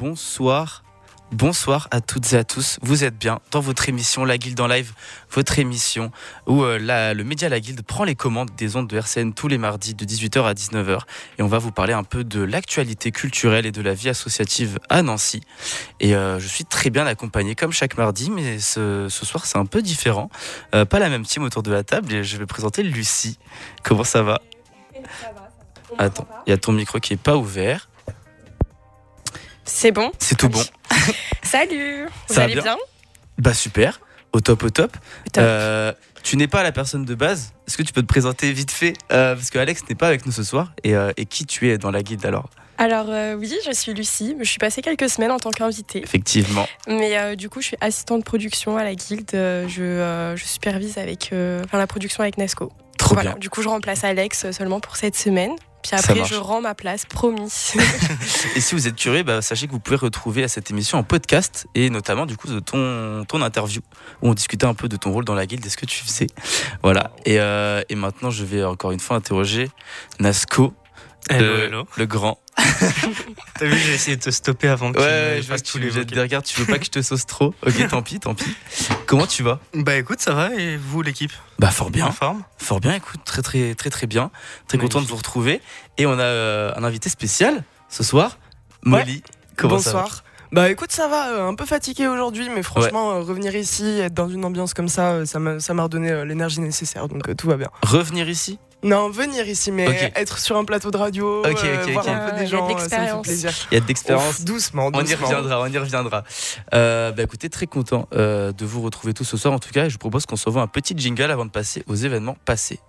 bonsoir. Bonsoir à toutes et à tous, vous êtes bien dans votre émission La Guilde en live, votre émission où le média La Guilde prend les commandes des ondes de RCN tous les mardis de 18h à 19h et on va vous parler un peu de l'actualité culturelle et de la vie associative à Nancy. Et je suis très bien accompagné comme chaque mardi, mais ce soir c'est un peu différent, pas la même team autour de la table et je vais présenter Lucie. Comment ça va ? Ça va. Attends, il y a ton micro qui est pas ouvert. C'est bon ? C'est tout bon. Salut, vous Ça va allez bien ? Bah super, au top. Au top. Tu n'es pas la personne de base. Est-ce que tu peux te présenter vite fait parce que Alex n'est pas avec nous ce soir. Et qui tu es dans la guilde alors ? Alors oui, je suis Lucie. Je suis passée quelques semaines en tant qu'invitée. Effectivement. Mais du coup, je suis assistante de production à la guilde. Je supervise avec la production avec Nesco. Trop voilà. bien. Du coup, je remplace Alex seulement pour cette semaine. Puis Ça après, marche. je rends ma place, promis. Et si vous êtes curieux, sachez que vous pouvez retrouver cette émission en podcast et notamment du coup de ton interview où on discutait un peu de ton rôle dans la guilde et ce que tu faisais. Voilà. Et maintenant, je vais encore une fois interroger Nasco, Hello. le grand. T'as vu, j'ai essayé de te stopper avant que Ouais, tu je vois fasses que tous tu les me jettes vocaux. des regards, tu veux pas que je te sauce trop. Ok, tant pis. Comment tu vas ? Bah écoute, ça va, et vous l'équipe ? Bah fort bien. En forme ? Fort bien, écoute, très bien. Très content de Magnifique. vous retrouver. Et on a un invité spécial ce soir, Molly. Comment ça va ? Bonsoir. Bah écoute, ça va, un peu fatigué aujourd'hui, mais franchement, revenir ici, être dans une ambiance comme ça, ça m'a redonné l'énergie nécessaire, donc tout va bien. Revenir ici ? Non, venir ici, mais Ok. être sur un plateau de radio, Ok, voir ok. un peu Il y des a gens, de ça me fait l'expérience. plaisir. Il y a de l'expérience. Ouf, doucement. On y reviendra. Écoutez, très content de vous retrouver tous ce soir en tout cas. Et je vous propose qu'on s'envoie un petit jingle avant de passer aux événements passés.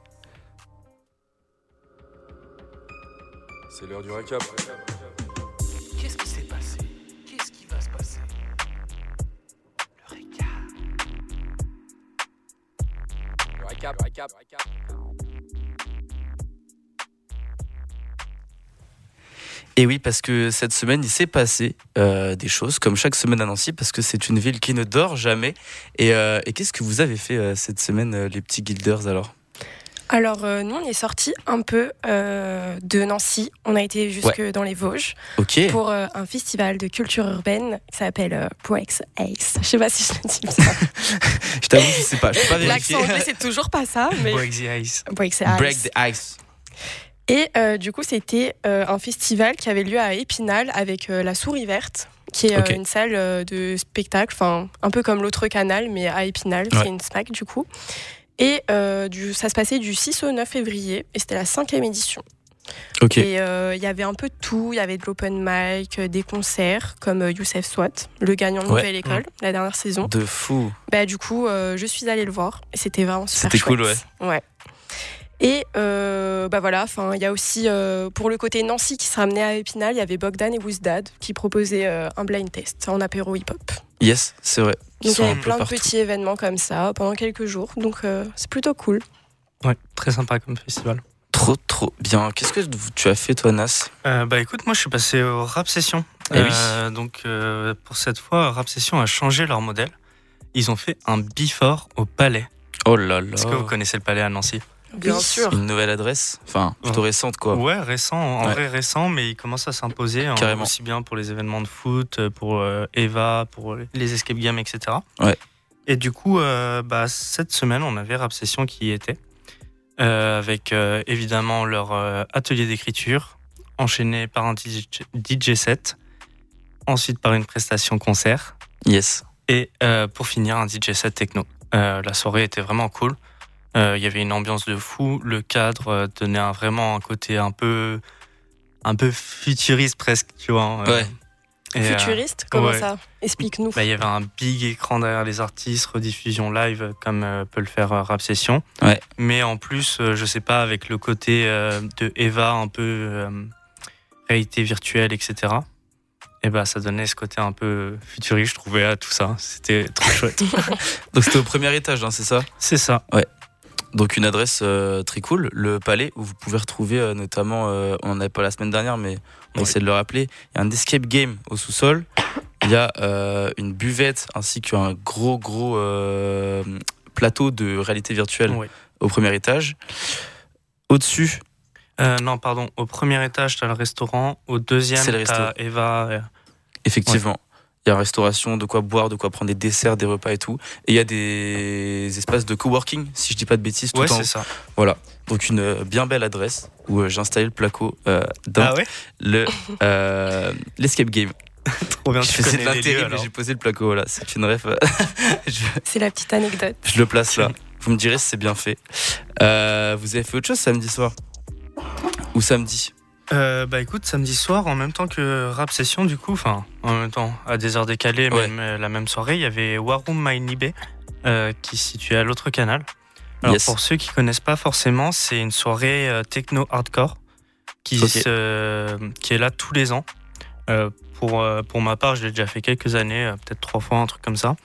C'est l'heure du récap. Qu'est-ce qui s'est passé ? Qu'est-ce qui va se passer ? Le récap. Le récap. Et oui, parce que cette semaine, il s'est passé des choses, comme chaque semaine à Nancy, parce que c'est une ville qui ne dort jamais. Et qu'est-ce que vous avez fait cette semaine, les petits guilders, alors ? Alors nous, on est sortis un peu de Nancy. On a été jusque dans les Vosges Ok. pour un festival de culture urbaine qui s'appelle Breaks Ice. Je sais pas si je le dis bien. Je t'avoue, je sais pas. Je peux pas vérifier. L'accent anglais, c'est toujours pas ça, mais Break the ice. Breaks Ice. Break the ice. Et du coup, c'était un festival qui avait lieu à Épinal avec la Souris Verte, qui est Ok. une salle de spectacle, un peu comme l'autre canal, mais à Épinal. Ouais. C'est une SMAC du coup. Et ça se passait du 6 au 9 février, et c'était la 5e édition. Ok. Et il y avait un peu de tout. Il y avait de l'open mic, des concerts, comme Youssef Swat, le gagnant de Ouais. Nouvelle École, la dernière saison. De fou. Du coup, je suis allée le voir, et c'était vraiment super C'était cool, chouette. Ouais. Et il y a aussi pour le côté Nancy qui sera amené à Épinal, il y avait Bogdan et Wouzdad qui proposaient un blind test en apéro hip-hop. Yes, c'est vrai. Ils Donc il sont y un avait peu plein de partout. petits événements comme ça pendant quelques jours, donc c'est plutôt cool. Ouais, très sympa comme festival. Trop bien. Qu'est-ce que tu as fait, toi, Nas ? Bah écoute, moi je suis passé au Rap Session. Eh oui. Donc pour cette fois, Rap Session a changé leur modèle. Ils ont fait un before au Palais. Oh là là. Est-ce que vous connaissez le Palais à Nancy ? Bien Oui. sûr. Une nouvelle adresse ? Enfin, plutôt récente, quoi. Ouais, récent, en Ouais. vrai récent, mais il commence à s'imposer, Carrément. aussi bien pour les événements de foot, pour Eva, pour les escape games, etc. Ouais. Et du coup, cette semaine, on avait Rap Session qui y était, avec évidemment leur atelier d'écriture, enchaîné par un DJ set, ensuite par une prestation concert, Yes. et pour finir, un DJ set techno. La soirée était vraiment cool. Il y avait une ambiance de fou. Le cadre donnait vraiment un côté un peu futuriste presque, tu vois. Ouais. Et, Futuriste, comment ouais. ça ? Explique-nous. Il y avait un big écran derrière les artistes, rediffusion live comme peut le faire Rap Session. Ouais. Mais en plus, je sais pas, avec le côté de Eva, un peu réalité virtuelle, etc. Et ça donnait ce côté un peu futuriste, je trouvais, à tout ça. C'était trop chouette. Donc c'était au premier étage, hein, c'est ça ? C'est ça. Donc une adresse très cool, le Palais, où vous pouvez retrouver notamment, on n'en avait pas la semaine dernière, mais on va essayer de le rappeler, il y a un escape game au sous-sol, il y a une buvette ainsi qu'un gros plateau de réalité virtuelle Ouais. au premier étage. Au-dessus, Non, pardon. Au premier étage, t'as le restaurant. Au deuxième, C'est le resto. t'as Eva Effectivement. Il y a restauration, de quoi boire, de quoi prendre des desserts, des repas et tout. Et il y a des espaces de coworking, si je dis pas de bêtises, tout en haut. c'est ça. Voilà. Donc une bien belle adresse où j'ai installé le placo dans l'escape game. Trop bien, Je faisais de l'intérim mais j'ai posé le placo. Voilà. C'est une ref. C'est la petite anecdote. Je le place là. Vous me direz si c'est bien fait. Vous avez fait autre chose samedi soir? Ou samedi? Écoute, samedi soir, en même temps que Rap Session, du coup, enfin, en même temps, à des heures décalées, même la même soirée, il y avait War Room My Nibé, qui se situait à l'autre canal. Alors, pour ceux qui connaissent pas forcément, c'est une soirée techno-hardcore qui est là tous les ans. Pour ma part, je l'ai déjà fait quelques années, peut-être 3 fois, un truc comme ça.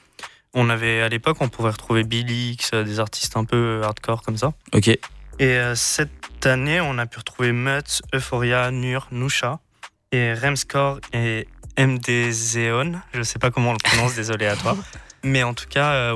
À l'époque, on pouvait retrouver Billy X, des artistes un peu hardcore comme ça. Ok. Et cette année, on a pu retrouver Mutt, Euphoria, Nur, Nusha et Remscore et MD Zeon. Je sais pas comment on le prononce, désolé à toi. Mais en tout cas,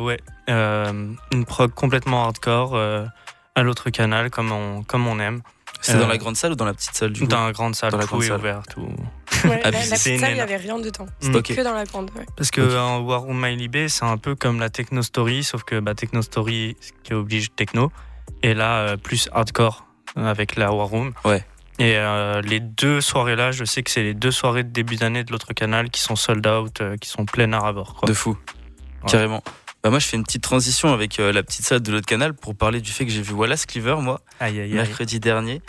une prog complètement hardcore à l'autre canal, comme on aime. C'est dans la grande salle ou dans la petite salle du coup? Dans la grande salle, dans la tout grande est salle. ouvert. Tout. Ouais, la petite salle, il n'y avait rien dedans. C'était que dans la grande. Ouais. Parce que War Room My Libé, c'est un peu comme la Techno Story, sauf que Techno Story qui oblige techno, et là, plus hardcore avec la War Room. Ouais. Et les 2 soirées-là, je sais que c'est les 2 soirées de début d'année de l'autre canal qui sont sold out, qui sont pleines à ras-bord. Quoi. De fou. Ouais. Carrément. Moi, je fais une petite transition avec la petite salle de l'autre canal pour parler du fait que j'ai vu Wallace Cleaver, moi, mercredi dernier.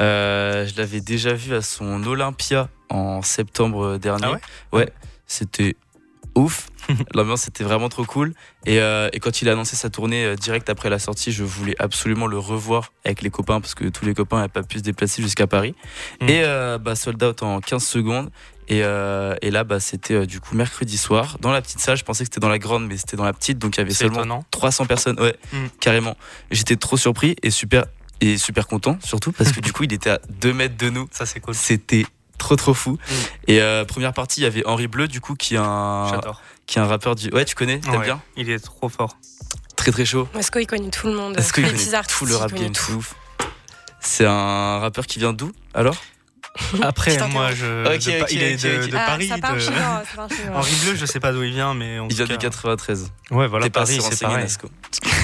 Je l'avais déjà vu à son Olympia en septembre dernier. Ah ouais, c'était ouf. L'ambiance était vraiment trop cool. Et quand il a annoncé sa tournée direct après la sortie, je voulais absolument le revoir avec les copains parce que tous les copains n'avaient pas pu se déplacer jusqu'à Paris. Et sold out en 15 secondes. Et là, c'était du coup mercredi soir dans la petite salle. Je pensais que c'était dans la grande, mais c'était dans la petite, donc il y avait seulement étonnant. 300 personnes. Ouais, carrément. J'étais trop surpris et super content, surtout parce que du coup, il était à 2 mètres de nous. Ça, c'est cool. C'était trop fou. Et première partie, il y avait Henri Bleu, du coup, qui est un rappeur du. Ouais, tu connais, t'aimes bien? Il est trop fort. Très chaud. Est-ce qu'il connaît tout le monde? Est-ce qu'il les connaît petits artistes, tout le rap game, tout ouf. C'est un rappeur qui vient d'où alors? Après, moi, il est de Paris. Ça part chinois. Henri Bleu, je sais pas d'où il vient, mais il vient du 93. Ouais, voilà, T'es Paris, pas c'est pareil. Nasco.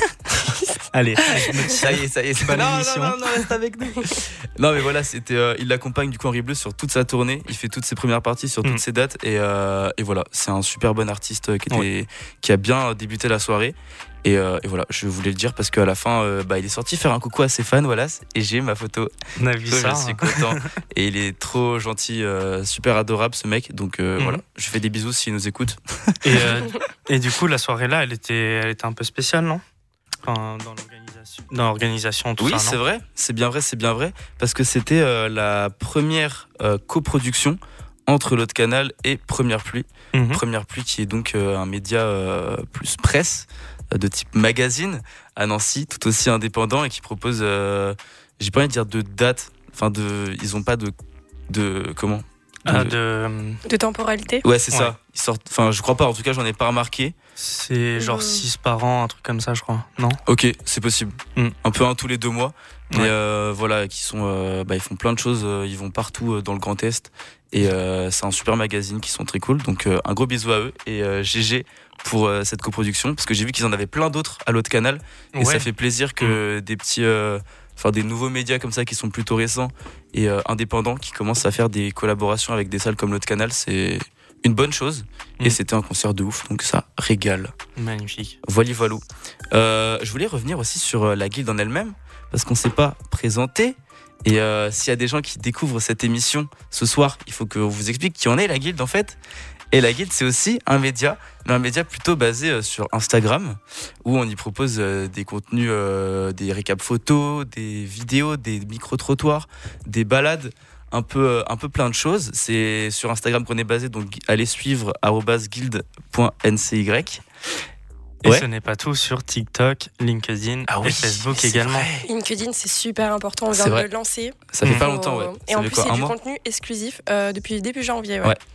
Allez, ça y est, c'est bonne émission. Non, reste avec nous. Non, mais voilà, il l'accompagne du coup Henri Bleu sur toute sa tournée. Il fait toutes ses premières parties sur toutes ses dates et voilà, c'est un super bon artiste qui a bien débuté la soirée. Et voilà, je voulais le dire parce qu'à la fin, il est sorti faire un coucou à ses fans, Wallace, et j'ai ma photo. On a vu ça. Je suis content. Et il est trop gentil, super adorable ce mec. Donc voilà, je fais des bisous s'il nous écoute. Et du coup, la soirée là, elle était un peu spéciale, non? Enfin, dans l'organisation, tout ça. Oui, c'est vrai, c'est bien vrai, parce que c'était la première coproduction entre l'autre canal et Première Pluie. Première Pluie qui est donc un média plus presse, de type magazine à Nancy, tout aussi indépendant et qui propose, j'ai pas envie de dire de date, ils ont pas de comment de temporalité. Ouais, c'est ça. Ils sortent, je crois pas, en tout cas, j'en ai pas remarqué. C'est genre 6 par an, un truc comme ça, je crois. Non? Ok, c'est possible. Un peu un tous les 2 mois. Mais voilà, qui sont, ils font plein de choses, ils vont partout dans le Grand Est. Et c'est un super magazine qui sont très cool. Donc un gros bisou à eux et GG pour cette coproduction. Parce que j'ai vu qu'ils en avaient plein d'autres à l'autre canal. Et ça fait plaisir que des petits. Des nouveaux médias comme ça qui sont plutôt récents et indépendants qui commencent à faire des collaborations avec des salles comme l'autre canal, c'est une bonne chose. Et c'était un concert de ouf, donc ça régale. Magnifique. Voilà. Je voulais revenir aussi sur la guilde en elle-même parce qu'on s'est pas présenté. Et s'il y a des gens qui découvrent cette émission ce soir, il faut qu'on vous explique qui en est la guilde en fait. Et la guilde, c'est aussi un média, mais un média plutôt basé sur Instagram, où on y propose des contenus, des récaps photos, des vidéos, des micro-trottoirs, des balades, un peu plein de choses. C'est sur Instagram qu'on est basé, donc allez suivre @guild.ncy. Et ce n'est pas tout, sur TikTok, LinkedIn et Facebook également. Vrai. LinkedIn, c'est super important, on vient de le lancer. Ça fait pas longtemps, ouais. Et en plus, c'est du contenu exclusif depuis début janvier. Ouais.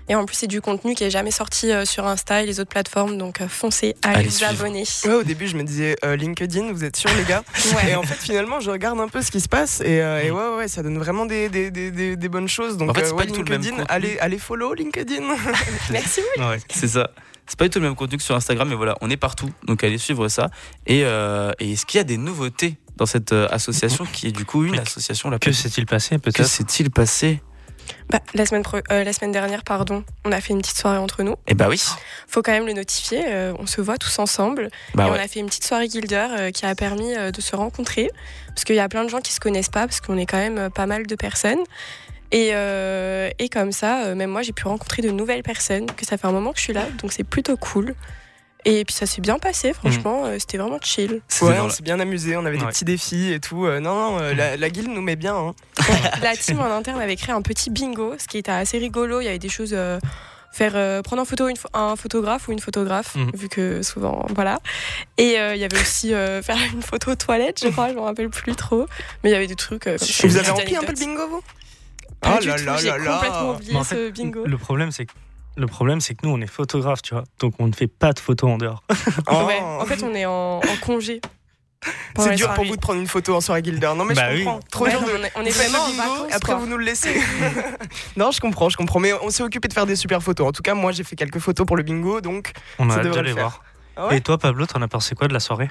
Et en plus, c'est du contenu qui est jamais sorti sur Insta et les autres plateformes, donc foncez à Allez vous suivre. abonner. Ouais, au début, je me disais LinkedIn, vous êtes sûrs, les gars? Ouais. Et en fait, finalement, je regarde un peu ce qui se passe et ouais, ça donne vraiment des bonnes choses. Donc, En fait, c'est pas ouais, du tout le même LinkedIn, contenu. allez follow LinkedIn. Merci. Ouais. C'est ça. C'est pas du tout le même contenu que sur Instagram, mais voilà, on est partout, donc allez suivre ça. Et est-ce qu'il y a des nouveautés dans cette association qui est du coup une Mais association la Que plus... s'est-il passé Que peut-être? s'est-il passé? La semaine dernière, on a fait une petite soirée entre nous. Eh bah oui. Faut quand même le notifier. On se voit tous ensemble. Bah et ouais. on a fait une petite soirée Guilder qui a permis de se rencontrer. Parce qu'il y a plein de gens qui se connaissent pas, parce qu'on est quand même pas mal de personnes. Et comme ça, même moi, j'ai pu rencontrer de nouvelles personnes, que ça fait un moment que je suis là, donc c'est plutôt cool. Et puis ça s'est bien passé, franchement, c'était vraiment chill. C'était Ouais, dans on la- s'est bien amusé, on avait des Ouais. petits défis et tout. La guilde nous met bien. Hein. La team en interne avait créé un petit bingo, ce qui était assez rigolo. Il y avait des choses... prendre en photo un photographe ou une photographe, vu que souvent, voilà. Et il y avait aussi faire une photo aux toilettes, je crois, je me rappelle plus trop. Mais il y avait des trucs comme ça. Vous avez Des rempli un peu le anecdotes. bingo, vous? Pas Oh du là tout, là j'ai là là. complètement oublié Mais en ce bingo. Le problème, c'est que nous, on est photographes, tu vois. Donc, on ne fait pas de photos en dehors. Ouais, en fait, on est en congé. pendant C'est la dur pour soirée. vous de prendre une photo en soirée Guilder. Non, mais Bah je oui. comprends. Trop Ouais, dur non, de. on est Vous faites vraiment le en bingo, vacances, après quoi. vous nous le laissez. Non, je comprends. Mais on s'est occupé de faire des super photos. En tout cas, moi, j'ai fait quelques photos pour le bingo, donc. On a Ça hâte de devrait les le faire. voir. Ah ouais Et toi, Pablo, t'en as pensé quoi de la soirée?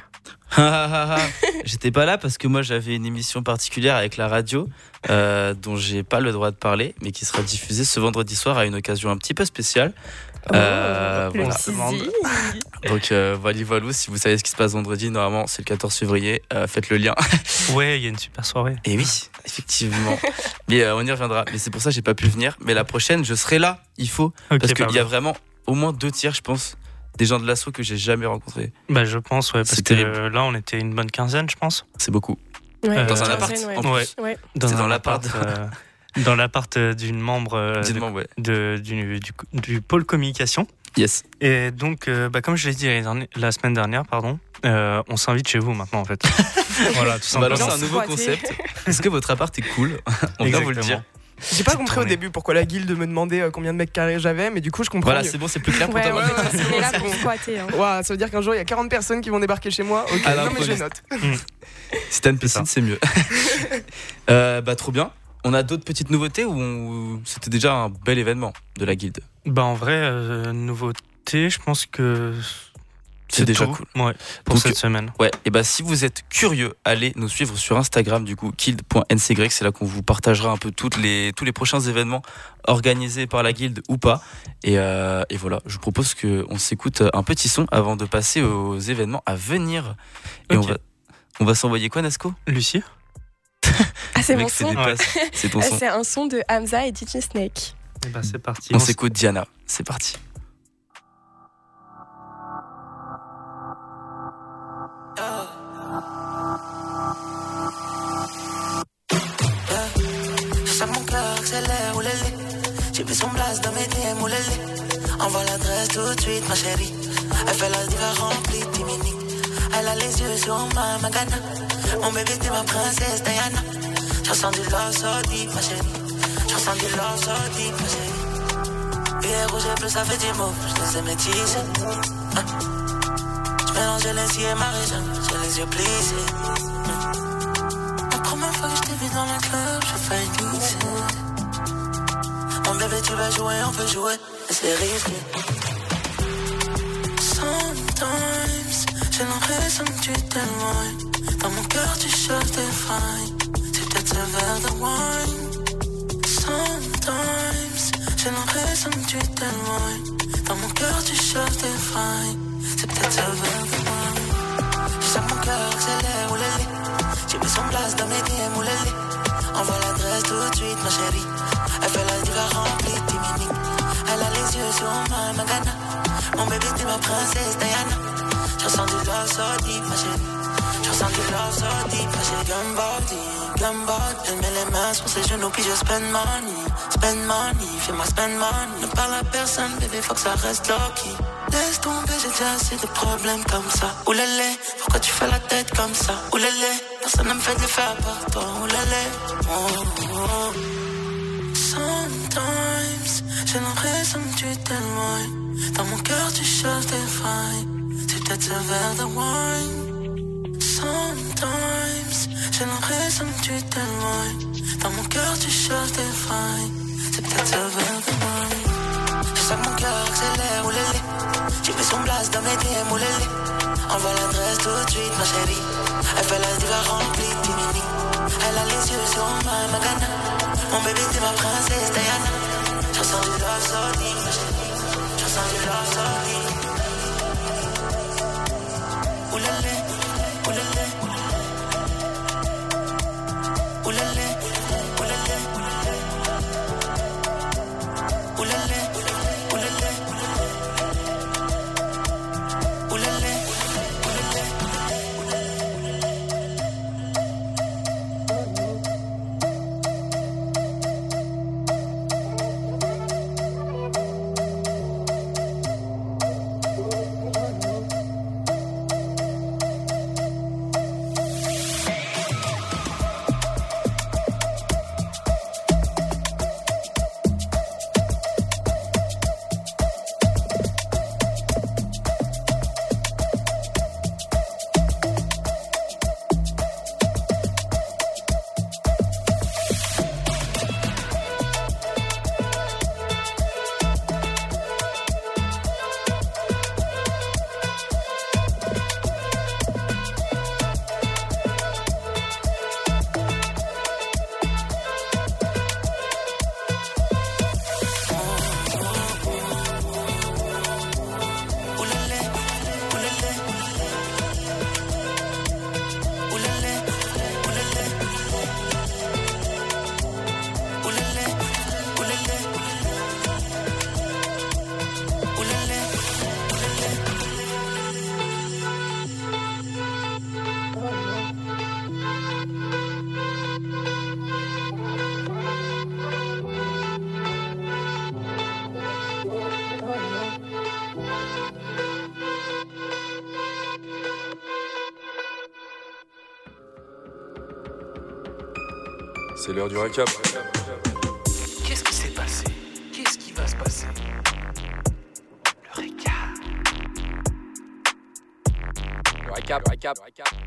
J'étais pas là parce que moi j'avais une émission particulière avec la radio dont j'ai pas le droit de parler, mais qui sera diffusée ce vendredi soir à une occasion un petit peu spéciale. Le Voilà. teasing. Donc voilà, si vous savez ce qui se passe vendredi, normalement c'est le 14 février, faites le lien. Ouais, il y a une super soirée. Et oui, effectivement. Mais on y reviendra. Mais c'est pour ça que j'ai pas pu venir. Mais la prochaine, je serai là. Il faut. Ok, Parce qu'il Pablo. y a vraiment au moins 2 tiers, je pense, des gens de l'assaut que j'ai jamais rencontrés. Bah, je pense, ouais, C'est parce que terrible. là, on était une bonne quinzaine, je pense. C'est beaucoup. Ouais, Dans un appart, ouais. en plus. Ouais. Ouais. C'est dans l'appart. Dans l'appart d'une membre Dites-moi, ouais. du pôle communication. Yes. Et donc, comme je l'ai dit la semaine dernière, on s'invite chez vous maintenant, en fait. Voilà, tout On va simplement. lancer un Ambiance nouveau squattée. concept. Est-ce que votre appart est cool? On vient vous le dire. J'ai pas C'est compris tourné. au début pourquoi la guilde me demandait combien de mètres carrés j'avais, mais du coup, je comprends. Voilà, mieux. c'est bon, c'est plus clair pour Ouais, toi. ouais, Marie. ouais, on est là pour squatter. Hein. Ouah, ça veut dire qu'un jour, il y a 40 personnes qui vont débarquer chez moi. Ok, À non, mais je l'improviste. note. Si t'as une C'est ça. piscine, c'est mieux. Trop bien. On a d'autres petites nouveautés ou c'était déjà un bel événement de la guilde? Bah, en vrai, nouveauté, je pense que C'est déjà tout. cool. Ouais, pour Donc, cette semaine. Ouais, et si vous êtes curieux, allez nous suivre sur Instagram, du coup, guild.ncgrec. C'est là qu'on vous partagera un peu tous les prochains événements organisés par la guilde ou pas. Et voilà, je vous propose qu'on s'écoute un petit son avant de passer aux événements à venir. Et Ok. on va s'envoyer quoi, Nasco? Lucie? Ah, c'est Le mon mec fait son. des passes. C'est ton son. C'est un son de Hamza et DJ Snake. Et bah, c'est parti. On s'écoute Diana. C'est parti. Je sens mon cœur accélère, oulélé. J'ai vu son blast dans mes DM, oulélé. Envoie l'adresse tout de suite, ma chérie. Elle fait la diva remplie de timini. Elle a les yeux sur ma Magana. Mon bébé, t'es ma princesse Diana. Je ressens du love so deep, ma chérie. Je ressens du love so deep, ma chérie. Billet rouge et bleu, ça fait du mot. Je les ai métissés. Je mélange les cils et ma région. J'ai les yeux plissés. La première fois que je t'ai vu dans la club, j'ai failli glisser. Mon bébé, tu vas jouer, on peut jouer, et c'est risqué. Sometimes, j'ai l'impression que tu t'éloignes. Dans mon cœur, tu cherches des failles. C'est peut-être ce verre de wine. Sometimes, j'ai l'impression que tu t'éloignes. Dans mon cœur, tu cherches des failles. C'est peut-être ce verre de wine. Je sens mon cœur accélère, oulélé. J'ai mis son blast dans mes DM, oulélé. Envoie l'adresse tout de suite, ma chérie. Elle fait la diva remplie de timini. Elle a les yeux sur ma Magana. Mon bébé, t'es ma princesse Diana. Je ressens du love so deep, ma chérie. Je ressens du love so deep, ma chérie. Gumbody. Elle met les mains sur ses genoux, puis je spend money, fais-moi spend money. Ne parle à personne, bébé, faut que ça reste low-key. Laisse tomber, j'ai déjà assez de problèmes comme ça. Oulélé, pourquoi tu fais la tête comme ça? Oulélé, personne ne me fait de faire par toi. Oulélé, oh. Sometimes, j'ai j'ai l'impression que tu t'éloignes. Dans mon cœur tu cherches des failles. C'est peut-être ce verre de wine. Sometimes j'ai l'impression que tu t'éloignes. Dans mon cœur tu cherches des failles. C'est peut-être ce verre de wine. Je sens que mon cœur accélère, oulélé. J'ai mis son blast dans mes DM, oulélé. Envoie l'adresse tout de suite, ma chérie. Elle fait la diva remplie, tinini. Elle a les yeux sur moi, Magana. Mon bébé, t'es ma princesse, Diana. Je ressens du love sorti, ma chérie. Je ressens du love sorti. Oulélé, oulélé. Oulélé, oulélé. Oulélé, oulélé. Oulélé. C'est l'heure du récap. Qu'est-ce qui s'est passé? Qu'est-ce qui va se passer? Le récap. Récap.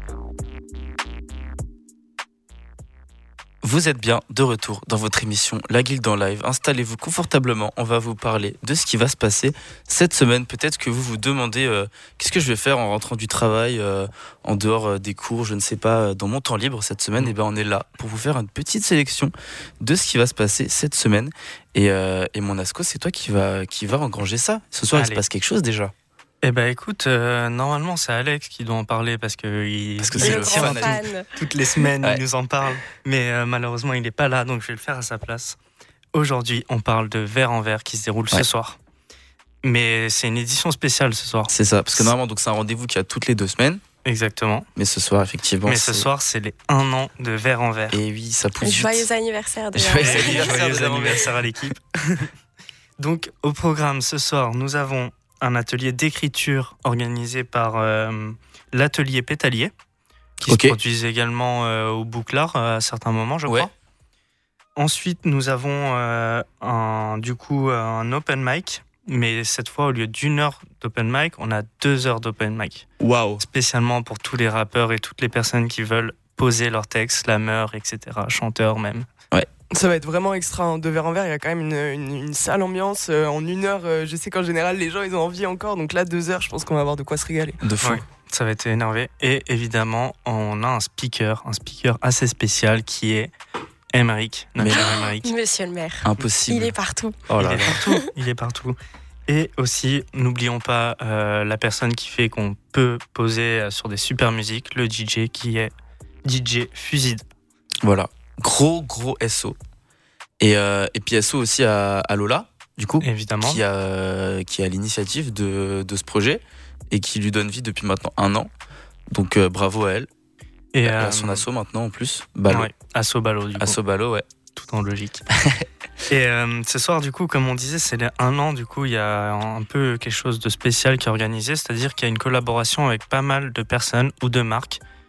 Vous êtes bien de retour dans votre émission La Guilde en live. Installez-vous confortablement, on va vous parler de ce qui va se passer cette semaine. Peut-être que vous vous demandez qu'est-ce que je vais faire en rentrant du travail, en dehors des cours, je ne sais pas, dans mon temps libre cette semaine. Et ben on est là pour vous faire une petite sélection de ce qui va se passer cette semaine. Et mon Asco, c'est toi qui va engranger ça. Ce soir, il se passe quelque chose déjà. Eh ben écoute, normalement c'est Alex qui doit en parler parce que c'est le grand fan. fan. toutes les semaines Ouais. il nous en parle, mais malheureusement il n'est pas là, donc je vais le faire à sa place. Aujourd'hui on parle de Verre en Verre qui se déroule ce soir, mais c'est une édition spéciale ce soir. C'est ça, parce que normalement donc c'est un rendez-vous qui a toutes les 2 semaines, Exactement, mais ce soir effectivement. mais ce soir c'est les 1 an de Verre en Verre. Et oui, ça pousse vite. Joyeux anniversaire déjà. Joyeux Et anniversaire joyeux de Verre en Verre. anniversaire à l'équipe. Donc au programme ce soir nous avons un atelier d'écriture organisé par l'atelier Pétalier, qui se produisent également au Bouclard à certains moments, je crois. Ouais. Ensuite, nous avons un open mic, mais cette fois, au lieu d'1 heure d'open mic, on a 2 heures d'open mic. Waouh. Spécialement pour tous les rappeurs et toutes les personnes qui veulent poser leurs textes, slameurs, etc., chanteurs même. Ça va être vraiment extra, hein. De Verre en Verre, il y a quand même une sale ambiance. En 1 heure, je sais qu'en général, les gens, ils ont envie encore. Donc là, 2 heures, je pense qu'on va avoir de quoi se régaler. De fou. Ouais, ça va être énervé. Et évidemment, on a un speaker assez spécial qui est Emeric, notre cher Emeric. Monsieur le maire. Impossible. Il est partout. Oh là Il est là. partout. Il est partout. Et aussi, n'oublions pas la personne qui fait qu'on peut poser sur des super musiques, le DJ qui est DJ Fuside. Voilà. Gros SO. Et puis SO aussi à Lola, du coup, Évidemment. qui a l'initiative de ce projet et qui lui donne vie depuis maintenant 1 an. Donc bravo à elle. Et à son asso maintenant en plus. Ballot. Ouais, Asso Ballot, du coup. Asso Ballot, ouais. Tout en logique. Et ce soir, du coup, comme on disait, c'est les 1 an. Du coup, il y a un peu quelque chose de spécial qui est organisé. C'est-à-dire qu'il y a une collaboration avec pas mal de personnes ou de marques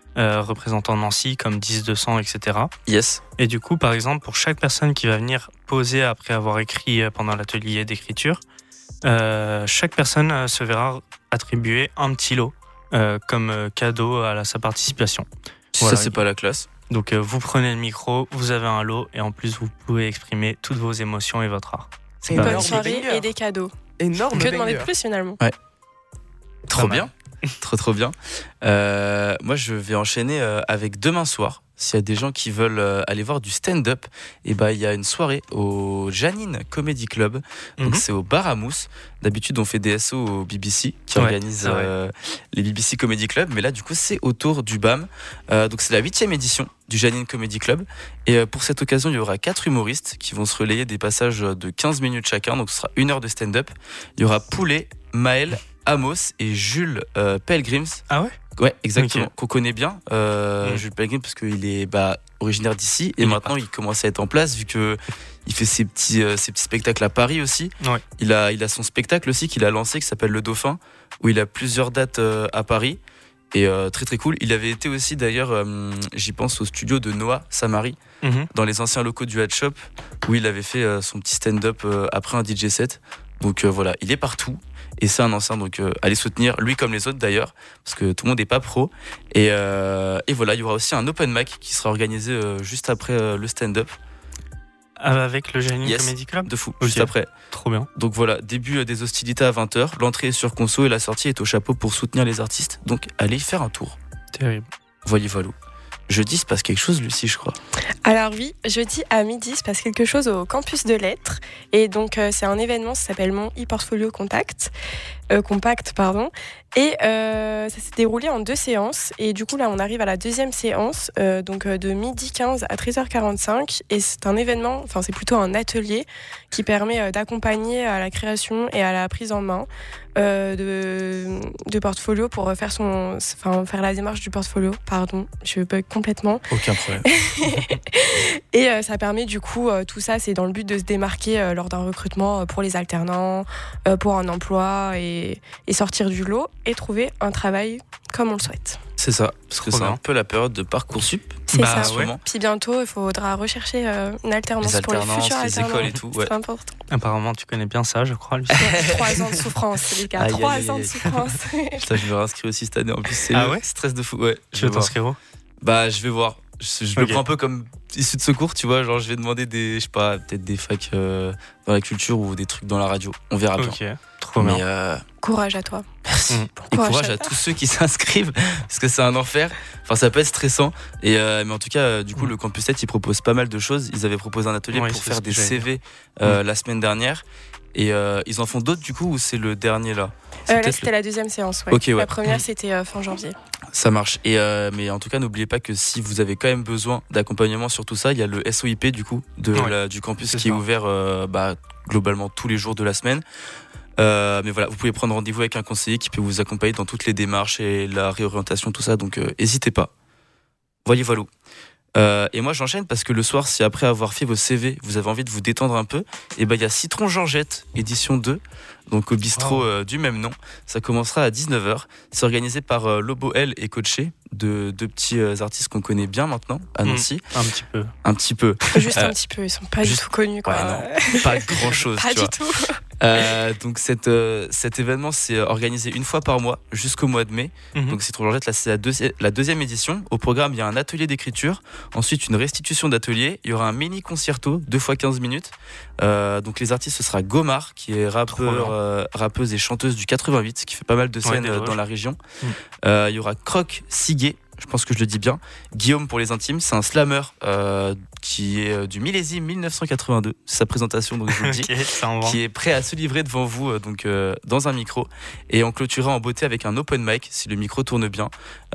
représentant Nancy, comme 10-200, etc. Yes. Et du coup, par exemple, pour chaque personne qui va venir poser après avoir écrit pendant l'atelier d'écriture, chaque personne se verra attribuer un petit lot comme cadeau à sa participation. Ça, c'est pas la classe. Donc vous prenez le micro, vous avez un lot et en plus vous pouvez exprimer toutes vos émotions et votre art. C'est Une pas bonne mal. soirée et des cadeaux. Énorme. Que demander de banger. plus finalement? Trop Pas bien. Trop bien. Moi, je vais enchaîner avec demain soir. S'il y a des gens qui veulent aller voir du stand-up, et il y a une soirée au Janine Comedy Club. Donc c'est au Bar à Mousse. D'habitude, on fait des SO au BBC qui organise c'est vrai. les BBC Comedy Club, mais là, du coup, c'est autour du BAM. Donc c'est la 8e édition du Janine Comedy Club. Et pour cette occasion, il y aura 4 humoristes qui vont se relayer des passages de 15 minutes chacun. Donc ce sera 1 heure de stand-up. Il y aura Poulet, Maël, Amos et Jules Pelgrims. Ah ouais? Ouais, exactement. Ok. Qu'on connaît bien, Jules Pelgrim, parce qu'il est originaire d'ici et Il est maintenant il commence à être en place vu que il fait ses petits spectacles à Paris aussi. Ouais. Il a son spectacle aussi qu'il a lancé qui s'appelle Le Dauphin, où il a plusieurs dates à Paris et très très cool. Il avait été aussi d'ailleurs, j'y pense, au studio de Noah Samari dans les anciens locaux du Hat Shop où il avait fait son petit stand-up après un DJ set. Donc voilà, il est partout. Et c'est un ancien, donc allez soutenir, lui comme les autres d'ailleurs, parce que tout le monde n'est pas pro. Et voilà, il y aura aussi un open mic qui sera organisé juste après le stand-up. Avec le Janine Yes. Comedy Club? De fou, Ok. juste après. Trop bien. Donc voilà, début des hostilités à 20h, l'entrée est sur conso et la sortie est au chapeau pour soutenir les artistes. Donc allez y faire un tour. Terrible. Voyez, voilà. Jeudi, il se passe quelque chose, Lucie, je crois. Alors oui, jeudi à midi, il se passe quelque chose au campus de lettres. Et donc, c'est un événement, ça s'appelle mon e-portfolio compact. Et ça s'est déroulé en 2 séances. Et du coup, là, on arrive à la 2e séance, donc de midi 15 à 13h45. Et c'est un événement, enfin, c'est plutôt un atelier qui permet d'accompagner à la création et à la prise en main de portfolio pour faire la démarche du portfolio. Pardon, je bug complètement. Aucun problème. Et ça permet du coup, tout ça, c'est dans le but de se démarquer lors d'un recrutement pour les alternants, pour un emploi et sortir du lot et trouver un travail comme on le souhaite. C'est ça, parce que Trop c'est bien. un peu la période de Parcoursup. C'est Bah, ça. ouais. Puis bientôt, il faudra rechercher une alternance Les pour les alternances, futurs les alternants. écoles et tout, ouais. C'est important. Apparemment, tu connais bien ça, je crois, Lucie. 3 ans de souffrance, les gars. Aïe, 3 aïe, ans de aïe. souffrance. Putain, je vais réinscrire aussi cette année. En plus, c'est Ah le ouais stress de fou. Ouais, Tu veux t'inscrire où? Je vais voir. Je le Ok. prends un peu comme issu de secours, tu vois. Genre, je vais demander peut-être des facs dans la culture ou des trucs dans la radio. On verra bien. Ok, trop bien. Mais Courage à toi. merci. Mm. Et courage à tous ceux qui s'inscrivent, parce que c'est un enfer. Enfin, ça peut être stressant. Mais en tout cas, du coup, le Campus 7, il propose pas mal de choses. Ils avaient proposé un atelier Ouais, pour c'est faire ce que des j'allais CV la semaine dernière. Et ils en font d'autres, du coup, ou c'est le dernier là? C'est Là, peut-être c'était la 2e séance. Ouais. Ok, ouais. La première, c'était fin janvier. Ça marche. Mais en tout cas, n'oubliez pas que si vous avez quand même besoin d'accompagnement sur tout ça, il y a le SOIP du coup du campus C'est qui est ça. ouvert globalement tous les jours de la semaine. Mais voilà, vous pouvez prendre rendez-vous avec un conseiller qui peut vous accompagner dans toutes les démarches et la réorientation, tout ça. Donc n'hésitez pas. Voyez, voilà. Et moi j'enchaîne parce que le soir, si après avoir fait vos CV, vous avez envie de vous détendre un peu, et il y a Citron Georgette édition 2, donc au bistrot du même nom. Ça commencera à 19h. C'est organisé par Lobo L et Coaché, deux petits artistes qu'on connaît bien maintenant à Nancy. Un petit peu. Un petit peu. Juste un petit peu, ils sont pas du juste- tout connus. Quoi. Ouais, pas grand chose. Pas tu du vois. tout. Donc cet événement c'est organisé une fois par mois jusqu'au mois de mai. Donc Citron Georgette, là c'est la 2e édition. Au programme il y a un atelier d'écriture, ensuite une restitution d'atelier, il y aura un mini concerto 2 x 15 minutes. Donc les artistes ce sera Gomar qui est rappeuse et chanteuse du 88 qui fait pas mal de scènes des Vosges. dans la région. Il y aura Croc Siguet, je pense que je le dis bien. Guillaume pour les intimes, c'est un slammer qui est du millésime 1982. C'est sa présentation, donc je vous le dis. Ok, ça en vend. Qui est prêt à se livrer devant vous dans un micro. Et on clôturera en beauté avec un open mic si le micro tourne bien.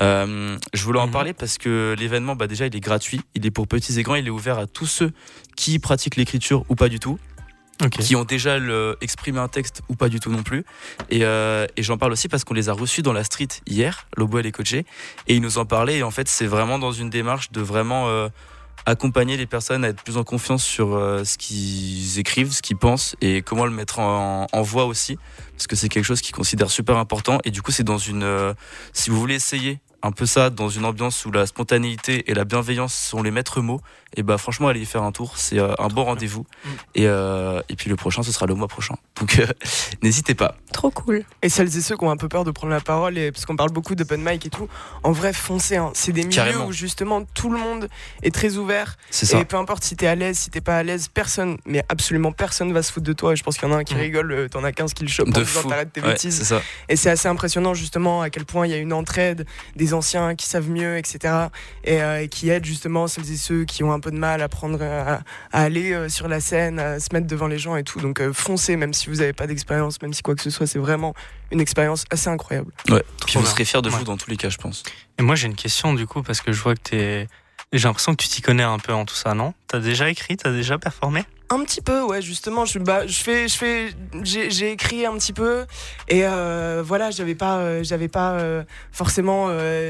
Je voulais en parler parce que l'événement, déjà, il est gratuit. Il est pour petits et grands. Il est ouvert à tous ceux qui pratiquent l'écriture ou pas du tout. Ok. Qui ont déjà exprimé un texte ou pas du tout non plus. Et j'en parle aussi parce qu'on les a reçus dans la street hier, Lobo et les coachés, et ils nous en parlaient. Et en fait, c'est vraiment dans une démarche de vraiment accompagner les personnes à être plus en confiance sur ce qu'ils écrivent, ce qu'ils pensent et comment le mettre en voix aussi. parce que c'est quelque chose qu'ils considèrent super important. Et du coup, c'est dans si vous voulez essayer un peu ça dans une ambiance où la spontanéité et la bienveillance sont les maîtres mots, et bah franchement allez y faire un tour, c'est un bon rendez-vous. Et puis le prochain, ce sera le mois prochain, donc n'hésitez pas. Trop cool. Et celles et ceux qui ont un peu peur de prendre la parole, parce qu'on parle beaucoup d'open mic et tout, en vrai foncez, hein. C'est des milieux Carrément. où justement tout le monde est très ouvert, C'est ça. et peu importe si t'es à l'aise, si t'es pas à l'aise, personne, mais absolument personne va se foutre de toi. Et je pense qu'il y en a un qui rigole, t'en as 15 qui le chopent en De disant fou. t'arrêtes tes Ouais, bêtises. c'est ça. Et c'est assez impressionnant justement à quel point il y a une entraide des anciens qui savent mieux, etc. Et qui aident justement celles et ceux qui ont un peu de mal à prendre, à aller sur la scène, à se mettre devant les gens et tout. Donc foncez, même si vous n'avez pas d'expérience, même si quoi que ce soit, c'est vraiment une expérience assez incroyable. Ouais. Puis vous bien. serez fiers de vous Ouais. dans tous les cas, je pense. Et moi, j'ai une question du coup, parce que je vois que j'ai l'impression que tu t'y connais un peu en tout ça, non? T'as déjà écrit, t'as déjà performé? Un petit peu, ouais, justement, j'ai écrit un petit peu, et voilà, j'avais pas forcément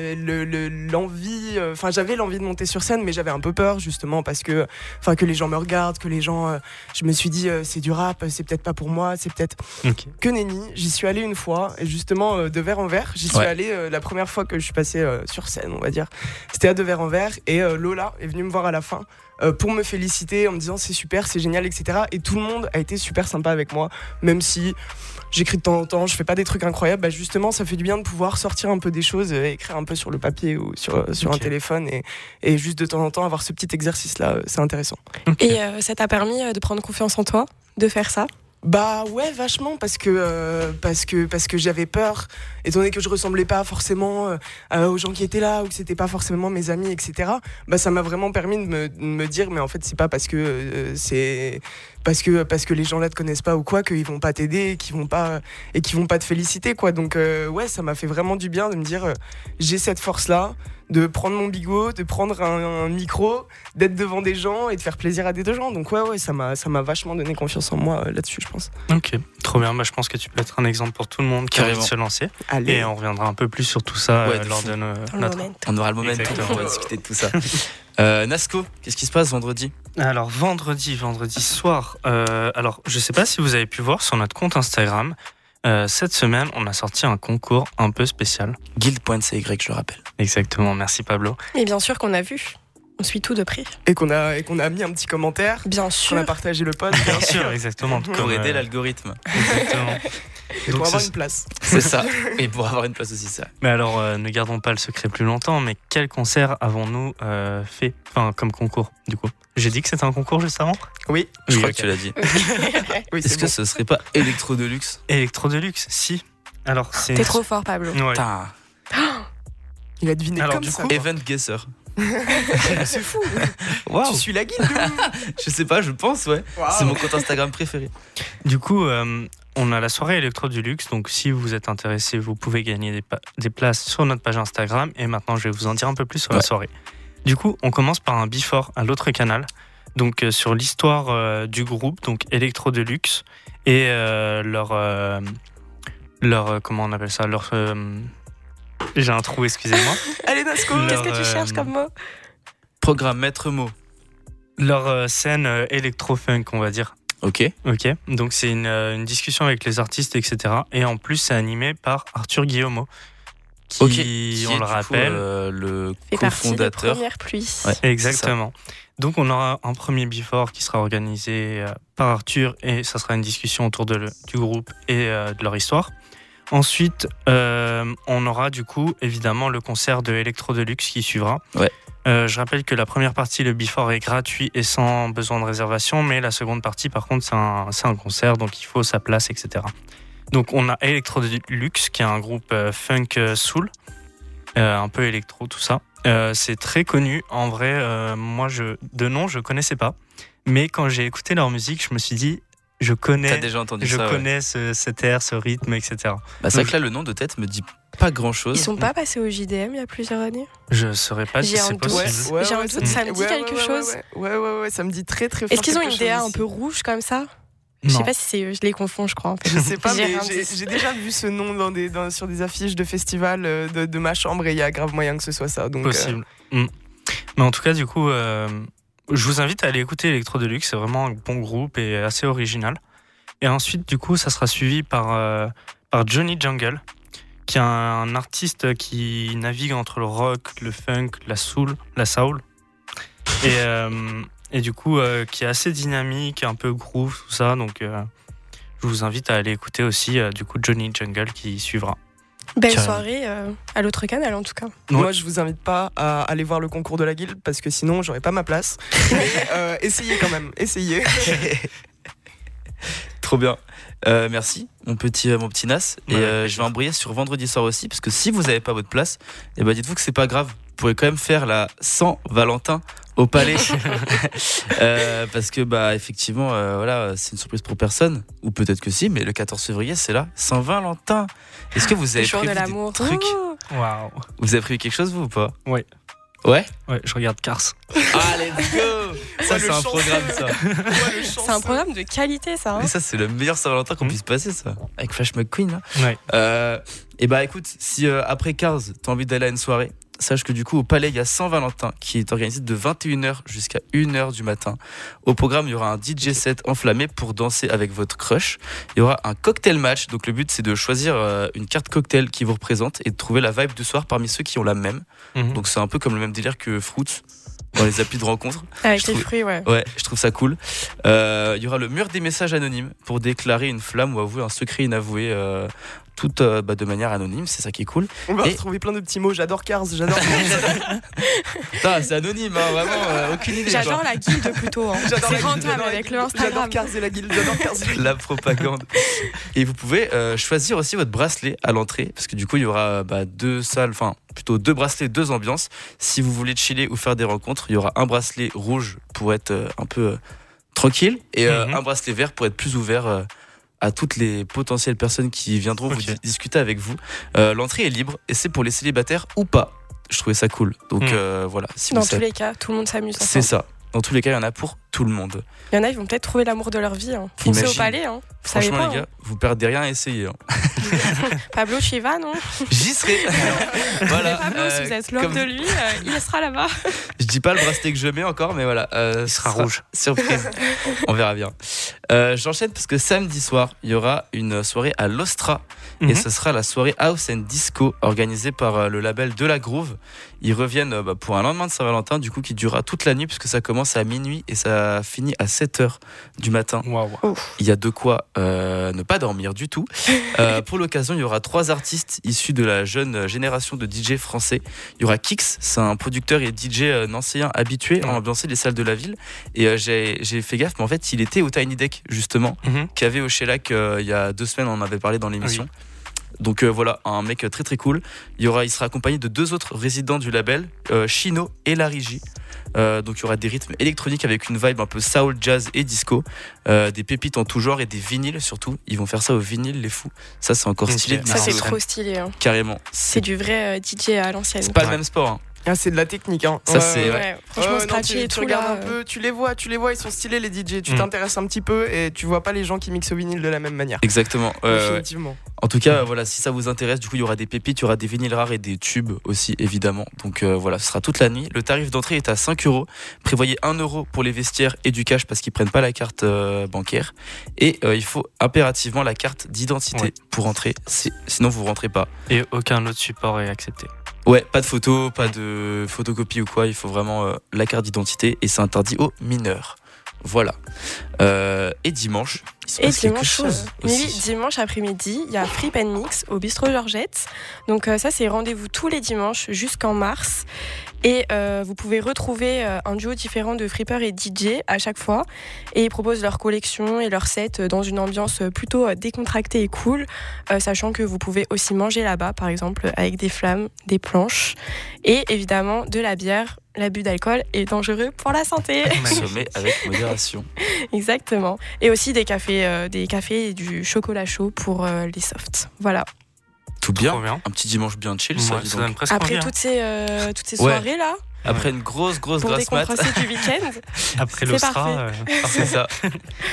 l'envie, enfin j'avais l'envie de monter sur scène, mais j'avais un peu peur justement parce que les gens me regardent, que les gens, je me suis dit c'est du rap, c'est peut-être pas pour moi, c'est peut-être Ok. que nenni. J'y suis allé une fois, et justement de verre en verre, j'y suis Ouais. allé la première fois que je suis passé sur scène, on va dire, c'était à de verre en verre, et Lola est venue me voir à la fin. Pour me féliciter en me disant c'est super, c'est génial, etc. Et tout le monde a été super sympa avec moi, même si j'écris de temps en temps, je fais pas des trucs incroyables. Bah justement, ça fait du bien de pouvoir sortir un peu des choses, écrire un peu sur le papier ou sur un Ok. téléphone, et juste de temps en temps avoir ce petit exercice-là, c'est intéressant. Ok. Et ça t'a permis de prendre confiance en toi, de faire ça? Bah ouais, vachement, parce que j'avais peur, étant donné que je ressemblais pas forcément aux gens qui étaient là, ou que c'était pas forcément mes amis, etc. Bah ça m'a vraiment permis de me dire, mais en fait c'est pas parce que parce que les gens là te connaissent pas ou quoi qu'ils vont pas t'aider et qu'ils vont pas te féliciter, quoi. Donc ouais, ça m'a fait vraiment du bien de me dire j'ai cette force là de prendre mon bigot, de prendre un micro, d'être devant des gens et de faire plaisir à des gens. Donc ouais, ça m'a vachement donné confiance en moi là-dessus, je pense. Ok, trop bien. Bah, je pense que tu peux être un exemple pour tout le monde qui a envie de Carrément. se lancer. Allez. Et on reviendra un peu plus sur tout ça Ouais, de lors fou. de Dans le notre. moment. On aura le moment, Exactement. on va discuter de tout ça. Nasco, qu'est-ce qui se passe vendredi? Alors vendredi soir. Alors je sais pas si vous avez pu voir sur notre compte Instagram. Cette semaine, on a sorti un concours un peu spécial. Guild.cy, je le rappelle. Exactement, merci Pablo. Mais bien sûr qu'on a vu. On suit tout de près. Et qu'on a mis un petit commentaire, Bien qu'on sûr. a partagé le post, Bien sûr, exactement. Pour aider l'algorithme. Exactement. et Donc, pour avoir c'est- une place. C'est ça. Et pour avoir une place aussi, ça. Mais alors, ne gardons pas le secret plus longtemps, mais quel concert avons-nous fait comme concours, du coup? J'ai dit que c'était un concours juste avant? Oui, Je Oui, crois ok. que tu l'as dit. oui, Est-ce c'est que bon. ce serait pas Electro Deluxe? Electro Deluxe, si. Alors, c'est... T'es trop fort, Pablo. Ouais. Putain, Il a deviné Alors, comme du ça. coup- Event Guesser. C'est fou. Waouh. Tu suis la guilde. Je sais pas, je pense, ouais. Waouh. C'est mon compte Instagram préféré. Du coup, on a la soirée Electro Deluxe, donc si vous êtes intéressé, vous pouvez gagner des places sur notre page Instagram. Et maintenant, je vais vous en dire un peu plus sur la Ouais. soirée. Du coup, on commence par un before à l'autre canal, donc sur l'histoire du groupe, donc Electro Deluxe, et leur comment on appelle ça, j'ai un trou, excusez-moi. Allez, Nasco. Leur, Qu'est-ce que tu cherches comme mot? Programme maître mot. Leur scène électro-funk, on va dire. Ok. Ok, donc c'est une discussion avec les artistes, etc. Et en plus, c'est animé par Arthur Guillaumeau, qui, Ok. Qui on est, le du coup, rappelle, le Fait partie des cofondateur. premières pluies. Ouais. exactement. Donc on aura un premier before qui sera organisé par Arthur, et ça sera une discussion autour du groupe et de leur histoire. Ensuite, on aura du coup évidemment le concert de Electro Deluxe qui suivra. Ouais. Je rappelle que la première partie, le before, est gratuit et sans besoin de réservation, mais la seconde partie, par contre, c'est un concert, donc il faut sa place, etc. Donc on a Electro Deluxe, qui est un groupe funk soul, un peu électro, tout ça. C'est très connu. En vrai, moi, de nom, je connaissais pas. Mais quand j'ai écouté leur musique, je me suis dit, je T'as connais, déjà entendu ça? Ouais. cet air, ce rythme, etc. Bah, c'est vrai que là, le nom de tête me dit pas grand chose. Ils sont pas passés au JDM il y a plusieurs années? Je saurais pas si J'ai un c'est doute. possible. J'ai un doute, ça me dit quelque chose. Ouais, ça me dit très très fort. Est-ce qu'ils ont quelque une DA chose un peu rouge comme ça? Je Non. sais pas si c'est. Je les confonds, je crois. En fait. Je sais pas, J'ai mais rien dit. j'ai déjà vu ce nom sur des affiches de festivals de ma chambre, et il y a grave moyen que ce soit ça. Donc, Possible. Mais en tout cas, du coup, je vous invite à aller écouter Electro Deluxe. C'est vraiment un bon groupe et assez original. Et ensuite, du coup, ça sera suivi par Johnny Jungle, qui est un artiste qui navigue entre le rock, le funk, la soul. Et du coup, qui est assez dynamique, un peu groove, tout ça. Donc, je vous invite à aller écouter aussi, du coup, Johnny Jungle qui suivra. Belle soirée à l'autre canal en tout cas. Ouais. Moi, je vous invite pas à aller voir le concours de la guilde parce que sinon, j'aurais pas ma place. Mais essayez quand même, essayez. Trop bien. Merci, mon petit Nas. Et je vais embrayer sur vendredi soir aussi, parce que si vous n'avez pas votre place, dites-vous que c'est pas grave. Vous pourrez quand même faire la Saint-Valentin au Palais. Parce que effectivement, c'est une surprise pour personne, ou peut-être que si, mais le 14 février, c'est là, Saint-Valentin. Est-ce que vous avez prévu des trucs? Waouh. Vous avez prévu quelque chose, vous, ou pas? Ouais. Ouais, je regarde Cars. Ah, let's go. Ça, c'est un programme, ça. C'est un programme de qualité, ça. Et ça, c'est le meilleur Saint-Valentin qu'on puisse passer, ça. Avec Flash McQueen, là. Ouais. Et écoute, si après Cars, t'as envie d'aller à une soirée, sache que du coup, au Palais, il y a Saint-Valentin qui est organisé de 21h jusqu'à 1h du matin. Au programme, il y aura un DJ set enflammé pour danser avec votre crush. Il y aura un cocktail match. Donc, le but, c'est de choisir une carte cocktail qui vous représente et de trouver la vibe du soir parmi ceux qui ont la même. Donc, c'est un peu comme le même délire que Fruits dans les applis de rencontre. Avec les fruits, ouais. Ouais, je trouve ça cool. Il y aura le mur des messages anonymes pour déclarer une flamme ou avouer un secret inavoué. Tout de manière anonyme, c'est ça qui est cool. On va retrouver plein de petits mots. J'adore Cars, j'adore Cars. Putain, c'est anonyme, hein, vraiment, aucune idée. J'adore la guilde plutôt. Hein. C'est rentable avec le Instagram. J'adore Cars et la guilde, j'adore Cars. La propagande. Et vous pouvez choisir aussi votre bracelet à l'entrée, parce que du coup, il y aura deux salles, enfin plutôt 2 bracelets, 2 ambiances. Si vous voulez chiller ou faire des rencontres, il y aura un bracelet rouge pour être un peu tranquille et un bracelet vert pour être plus ouvert à toutes les potentielles personnes qui viendront vous discuter avec vous. L'entrée est libre et c'est pour les célibataires ou pas. Je trouvais ça cool. Donc voilà. Si dans tous les cas, tout le monde s'amuse. C'est ça. Dans tous les cas, il y en a pour tout le monde. Il y en a, ils vont peut-être trouver l'amour de leur vie. Hein. Foncez au Palais. Hein. Vous Franchement, savez pas, les gars, vous perdez rien à essayer. Hein. Pablo Chiva, non? J'y serai. Voilà. Pablo, si vous êtes l'homme de lui, il sera là-bas. Je dis pas le bracelet que je mets encore, mais voilà. Il sera rouge. Surprise. On verra bien. J'enchaîne parce que samedi soir, il y aura une soirée à l'Ostra. Et ce sera la soirée House and Disco organisée par le label De La Groove. Ils reviennent pour un lendemain de Saint-Valentin, du coup, qui durera toute la nuit, puisque ça commence à minuit et ça finit à 7h du matin. Wow. Il y a de quoi ne pas dormir du tout. Pour l'occasion, il y aura 3 artistes issus de la jeune génération de DJ français. Il y aura Kix, c'est un producteur et DJ nancéen habitué à ambiancer les salles de la ville. Et j'ai fait gaffe, mais en fait, il était au Tiny Deck, justement, qui avait au Shellac il y a 2 semaines, on en avait parlé dans l'émission. Oui. Donc voilà, un mec très très cool. Il sera accompagné de 2 autres résidents du label, Chino et Larigi. Donc il y aura des rythmes électroniques avec une vibe un peu soul, jazz et disco, des pépites en tout genre et des vinyles surtout. Ils vont faire ça au vinyle, les fous. Ça c'est encore stylé. Ça c'est trop stylé. Hein. Carrément. C'est du vrai DJ à l'ancienne. C'est pas le même sport. Hein. Ah, c'est de la technique. Hein. Ça c'est. Franchement, scratcher et tu tout regardes là. un peu, tu les vois, ils sont stylés les DJ. Tu t'intéresses un petit peu et tu vois pas les gens qui mixent au vinyle de la même manière. Exactement. Définitivement. En tout cas, voilà, si ça vous intéresse, du coup, il y aura des pépites, il y aura des vinyles rares et des tubes aussi, évidemment. Donc voilà, ce sera toute la nuit. Le tarif d'entrée est à 5€. Prévoyez 1€ pour les vestiaires et du cash parce qu'ils prennent pas la carte bancaire. Et il faut impérativement la carte d'identité pour entrer. Sinon, vous rentrez pas. Et aucun autre support est accepté. Ouais, pas de photo, pas de photocopie ou quoi. Il faut vraiment la carte d'identité et c'est interdit aux mineurs. Voilà. Et dimanche, il se passe quelque chose aussi. Oui, dimanche après-midi, il y a Free Pen Mix au Bistrot Georgette. Donc ça, c'est rendez-vous tous les dimanches jusqu'en mars. Et vous pouvez retrouver un duo différent de Freepers et DJ à chaque fois. Et ils proposent leur collection et leur set dans une ambiance plutôt décontractée et cool. Sachant que vous pouvez aussi manger là-bas, par exemple, avec des flammes, des planches. Et évidemment, de la bière. L'abus d'alcool est dangereux pour la santé. Consommer avec modération. Exactement. Et aussi des cafés et du chocolat chaud pour les softs. Voilà. Tout bien. Un petit dimanche bien chill. Ça donne presque après toutes ces soirées là. Après une grosse pour grasse mat. décompresser du week-end. Après l'Ostra. C'est ça.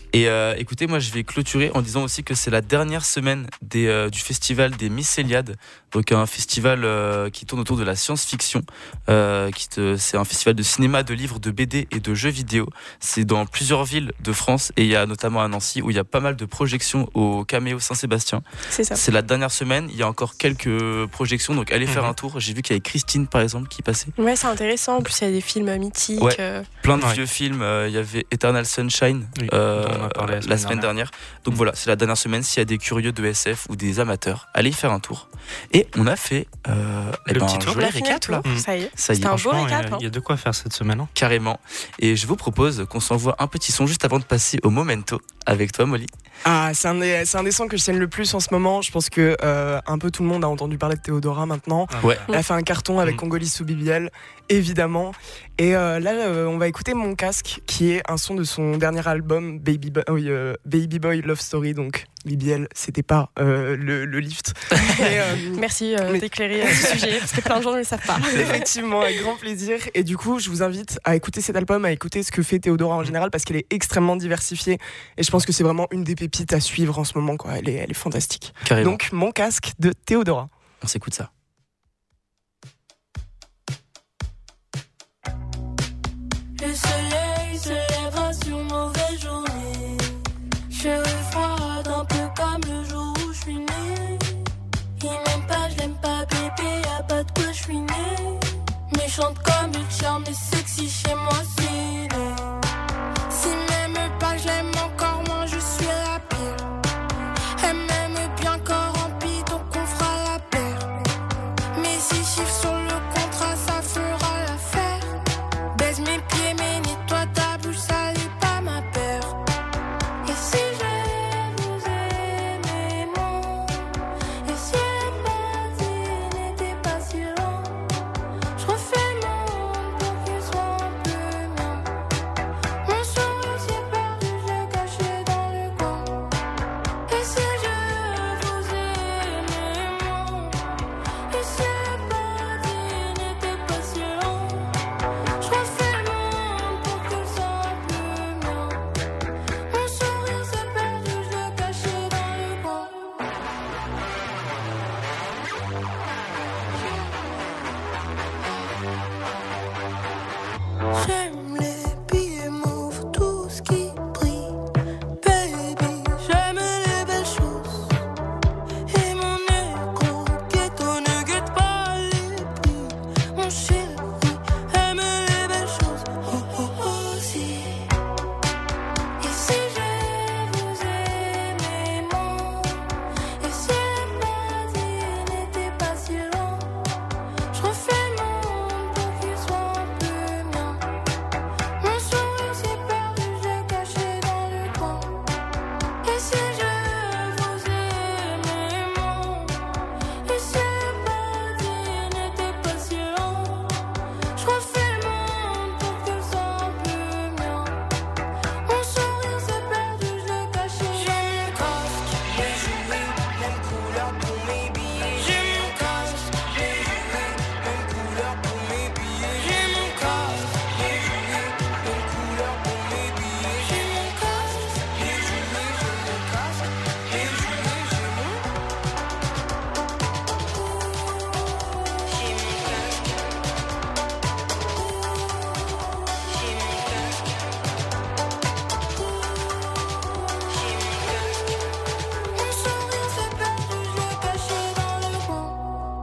Et écoutez, moi je vais clôturer en disant aussi que c'est la dernière semaine du festival des Mycéliades, donc un festival qui tourne autour de la science-fiction. C'est un festival de cinéma, de livres, de BD et de jeux vidéo. C'est dans plusieurs villes de France et il y a notamment à Nancy où il y a pas mal de projections au Caméo Saint-Sébastien. C'est ça. C'est la dernière semaine, il y a encore quelques projections, donc allez faire un tour. J'ai vu qu'il y avait Christine par exemple qui passait. Ouais, c'est intéressant. En plus, il y a des films mythiques. Ouais. Plein de vieux films. Il y avait Eternal Sunshine on a parlé la semaine dernière. Donc voilà, c'est la dernière semaine. S'il y a des curieux de SF ou des amateurs, allez y faire un tour. Et on a fait le petit tour. joli récap là. Ça y est. Ça y est. C'était un beau récap. Il y a de quoi faire cette semaine. Carrément. Et je vous propose qu'on s'envoie un petit son juste avant de passer au Momento avec toi, Molly. Ah, c'est un des sons que je tienne le plus en ce moment. Je pense que un peu tout le monde a entendu parler de Théodora maintenant. Ouais. Elle a fait un carton avec Congolese sous BBL, évidemment. Et là, on va écouter Mon Casque, qui est un son de son dernier album, Baby Boy Love Story. Donc, BBL, c'était pas le lift. Merci d'éclairer ce sujet, parce que plein de gens ne le savent pas. Effectivement, avec grand plaisir. Et du coup, je vous invite à écouter cet album, à écouter ce que fait Théodora en général, parce qu'elle est extrêmement diversifiée. Et je pense que c'est vraiment une des pépites à suivre en ce moment, quoi. Elle est fantastique. Carrément. Donc, Mon Casque de Théodora. On s'écoute ça. Le soleil se lèvera sur une mauvaise journée. Cheveux froids, un peu comme le jour où je suis née. Il m'aime pas, je l'aime pas, bébé, y'a pas de quoi je suis née. Méchante comme une charme, mais sexy chez moi, c'est né. S'il m'aime pas, je l'aime encore moins, je suis la pire. Elle m'aime bien quand rempli, donc on fera la paire. Mais si chiffres sur le contrat, ça fera l'affaire. Baise mes pieds, mais nettoie ta bouche, ça n'est pas ma paire. Et si je vous aimais, non. Et si elle m'a dit, n'était pas si loin. Je refais le monde pour qu'il soit un peu mien. Mon sourire s'est perdu, je l'ai caché dans le coin. Et si je vous aimais, non. Et si elle m'a dit, n'était pas si loin. Je refais le monde pour qu'il soit un peu mien. Mon sourire s'est perdu, je l'ai caché dans le coin. J'aime les billets mauves, tout ce qui brille. Baby, j'aime les belles choses. Et mon écho ghetto ne guette pas les prix. Mon chéri aime les belles choses. Oh oh oh si. Et si je vous aimais, non. Et si elle m'a dit, n'était pas si loin. Je refais le monde pour qu'il soit un peu mien. Mon sourire s'est perdu, je l'ai caché dans le coin. Et si je vous aimais, non. Et si elle m'a dit, n'était pas si loin. Je refais le monde pour qu'il soit un peu mien. Mon sourire s'est perdu, je l'ai caché. J'ai mon casque, j'ai joué, même couleur pour mes billets. J'ai mon casque, j'ai joué, même couleur pour mes billets. J'ai mon casque, j'ai joué, même couleur pour mes billets. J'ai mon casque, j'ai joué, j'ai mon casque, j'ai joué, j'ai mon. J'ai mon casque. J'ai mon casque. Mon sourire s'est perdu, je l'ai caché dans le coin.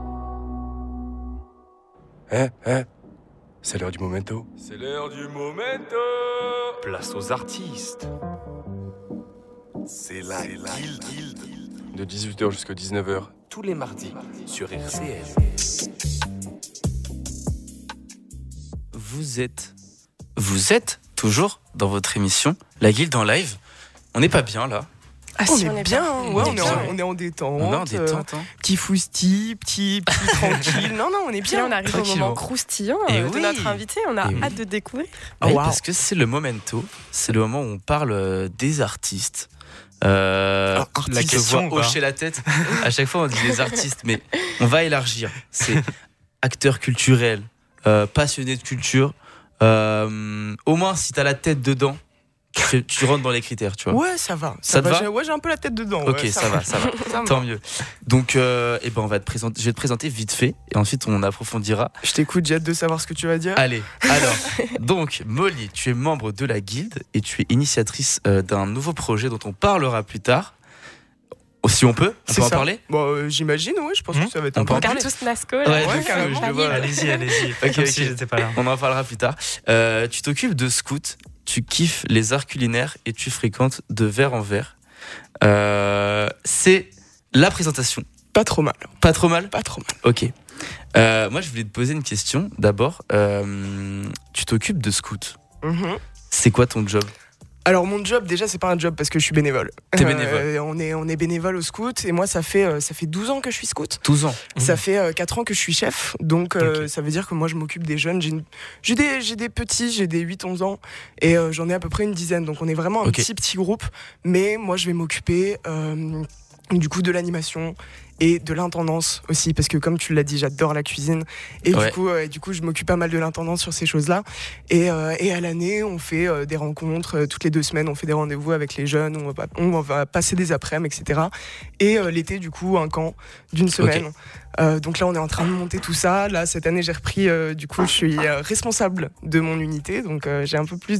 C'est l'heure du momento. C'est l'heure du momento. Place aux artistes. C'est la guilde. De 18h jusqu'à 19h, tous les mardis, sur RCN. Vous êtes toujours dans votre émission La Guilde en live. On n'est pas bien là. Ah, On si, est bien, hein. Ouais, on est en détente. On est en détente. Petit fousti, petit tranquille. Non, on est Puis là, bien. on arrive au Tranquillement. moment croustillant Et de oui. notre invité. On a Et oui. hâte de découvrir. Oui, wow. parce que c'est le momento. C'est le moment où on parle des artistes. La Je question, vois quoi. hocher la tête. À chaque fois, on dit les artistes, mais on va élargir. C'est acteurs culturels, passionnés de culture. Au moins, si t'as la tête dedans, tu rentres dans les critères, tu vois. Ouais, ça va. Ça te va j'ai un peu la tête dedans. Ok, ouais, ça va. Ça me Tant va. mieux. Donc, on va je vais te présenter vite fait et ensuite on approfondira. Je t'écoute, j'ai hâte de savoir ce que tu vas dire. Allez, alors, donc Molly, tu es membre de la guilde et tu es initiatrice d'un nouveau projet dont on parlera plus tard. Si on peut C'est en ça. parler. Bon, j'imagine, ouais, je pense que ça va être On peut en Regarde parler. tous Nasco là. Ouais, Ouais, de fou, carrément. je le vois. Allez-y. Ok, Comme ok. si j'étais pas là. On en parlera plus tard. Tu t'occupes de scout, tu kiffes les arts culinaires et tu fréquentes de verre en verre. C'est la présentation. Pas trop mal. Pas trop mal. Pas trop mal. Ok. Moi, je voulais te poser une question. D'abord, tu t'occupes de scout. Mhm. C'est quoi ton job? Alors mon job déjà c'est pas un job parce que je suis bénévole. T'es bénévole. On est bénévole au scout et moi ça fait 12 ans que je suis scout. 12 ans. Ça fait 4 ans que je suis chef. Donc Ok. ça veut dire que moi je m'occupe des jeunes. J'ai des petits, j'ai des 8-11 ans et j'en ai à peu près une dizaine. Donc on est vraiment un Ok. petit groupe. Mais moi je vais m'occuper du coup de l'animation et de l'intendance aussi parce que comme tu l'as dit j'adore la cuisine et Ouais. du coup je m'occupe pas mal de l'intendance sur ces choses-là et à l'année on fait des rencontres toutes les 2 semaines on fait des rendez-vous avec les jeunes on va passer des après-midi etc et l'été du coup un camp d'une semaine. Donc là on est en train de monter tout ça. Là cette année j'ai repris du coup je suis responsable de mon unité donc j'ai un peu plus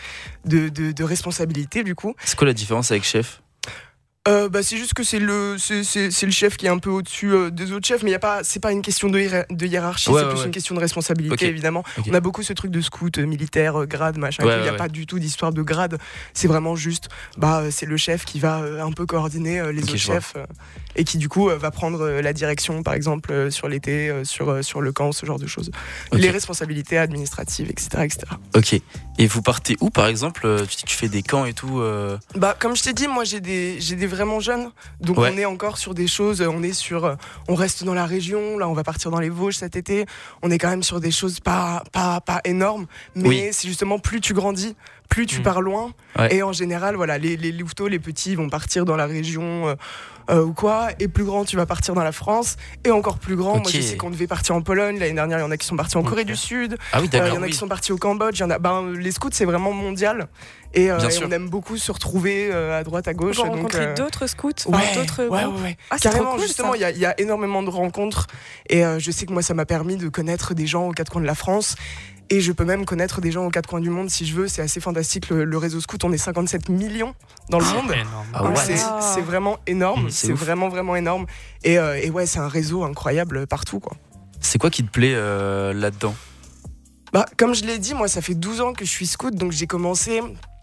de responsabilité du coup. C'est quoi la différence avec chef? C'est juste que c'est le chef qui est un peu au-dessus des autres chefs, mais c'est pas une question de hiérarchie, Ouais, c'est ouais, plus ouais. une question de responsabilité Ok. évidemment. Ok. On a beaucoup ce truc de scout militaire, grade, machin. Ouais, Il n'y a ouais, pas du tout d'histoire de grade. C'est vraiment juste, c'est le chef qui va un peu coordonner les Ok, autres je vois. chefs et qui du coup va prendre la direction, par exemple sur l'été, sur le camp, ce genre de choses. Ok. Les responsabilités administratives, etc. Ok. Et vous partez où par exemple? Tu dis que tu fais des camps et tout. Comme je t'ai dit, moi j'ai des vraiment jeunes, donc Ouais. on est encore sur des choses, on reste dans la région, là on va partir dans les Vosges cet été, on est quand même sur des choses pas énormes, mais Oui. c'est justement plus tu grandis, plus tu pars loin, Ouais. et en général voilà, les louveteaux, les petits vont partir dans la région ou quoi, et plus grand tu vas partir dans la France, et encore plus grand, moi Ok. je sais qu'on devait partir en Pologne, l'année dernière il y en a qui sont partis en Corée du Sud, Ah oui, il y d'accord. en a oui. qui sont partis au Cambodge, il y en a, les scouts c'est vraiment mondial et Bien sûr. on aime beaucoup se retrouver à droite à On gauche. va donc, rencontrer d'autres scouts, enfin, d'autres groupes. ouais. Ah, c'est trop Carrément, cool, justement, ça. il y a énormément de rencontres et je sais que moi ça m'a permis de connaître des gens aux 4 coins de la France. Et je peux même connaître des gens aux 4 coins du monde si je veux. C'est assez fantastique. Le réseau scout, on est 57 millions dans le monde. Énorme. Ah Donc ouais. c'est vraiment énorme. C'est C'est ouf. vraiment, vraiment énorme. Et ouais, c'est un réseau incroyable partout, quoi. C'est quoi qui te plaît là-dedans? Comme je l'ai dit, moi, ça fait 12 ans que je suis scout. Donc j'ai commencé,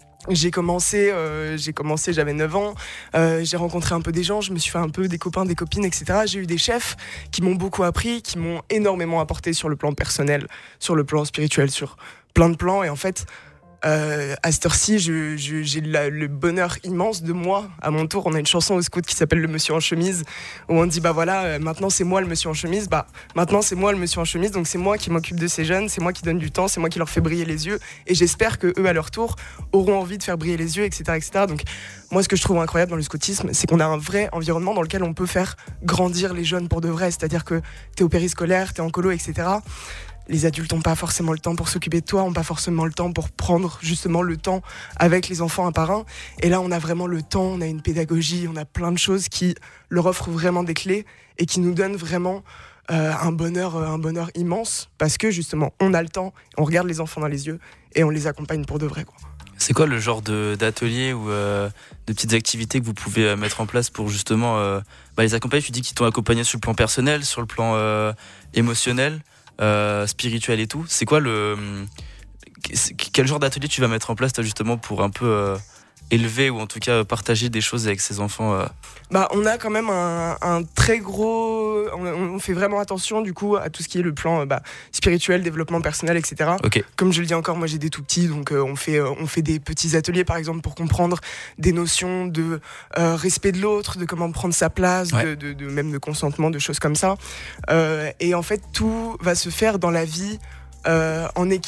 j'avais 9 ans, j'ai rencontré un peu des gens, je me suis fait un peu des copains, des copines, etc. J'ai eu des chefs qui m'ont beaucoup appris, qui m'ont énormément apporté sur le plan personnel, sur le plan spirituel, sur plein de plans. Et en fait, à cette heure-ci, j'ai le bonheur immense de moi, à mon tour. On a une chanson au scout qui s'appelle Le Monsieur en chemise, où on dit maintenant c'est moi le monsieur en chemise. Maintenant c'est moi le monsieur en chemise, donc c'est moi qui m'occupe de ces jeunes, c'est moi qui donne du temps, c'est moi qui leur fais briller les yeux. Et j'espère que eux à leur tour auront envie de faire briller les yeux, etc., etc. Donc moi, ce que je trouve incroyable dans le scoutisme, c'est qu'on a un vrai environnement dans lequel on peut faire grandir les jeunes pour de vrai. C'est-à-dire que t'es au périscolaire, t'es en colo, etc. Les adultes n'ont pas forcément le temps pour s'occuper de toi, n'ont pas forcément le temps pour prendre justement le temps avec les enfants un par un. Et là, on a vraiment le temps, on a une pédagogie, on a plein de choses qui leur offrent vraiment des clés et qui nous donnent vraiment un bonheur immense parce que justement, on a le temps, on regarde les enfants dans les yeux et on les accompagne pour de vrai, quoi. C'est quoi le genre d'atelier ou de petites activités que vous pouvez mettre en place pour justement les accompagner? Tu dis qu'ils t'ont accompagné sur le plan personnel, sur le plan émotionnel, spirituel et tout. C'est quoi quel genre d'atelier tu vas mettre en place toi, justement pour un peu élever ou en tout cas partager des choses avec ces enfants? On a quand même un très gros... On fait vraiment attention du coup à tout ce qui est le plan spirituel, développement personnel, etc. Ok. Comme je le dis encore, moi j'ai des tout petits, donc on fait des petits ateliers par exemple pour comprendre des notions de respect de l'autre, de comment prendre sa place, Ouais. même de consentement, de choses comme ça. Et en fait tout va se faire dans la vie en équipe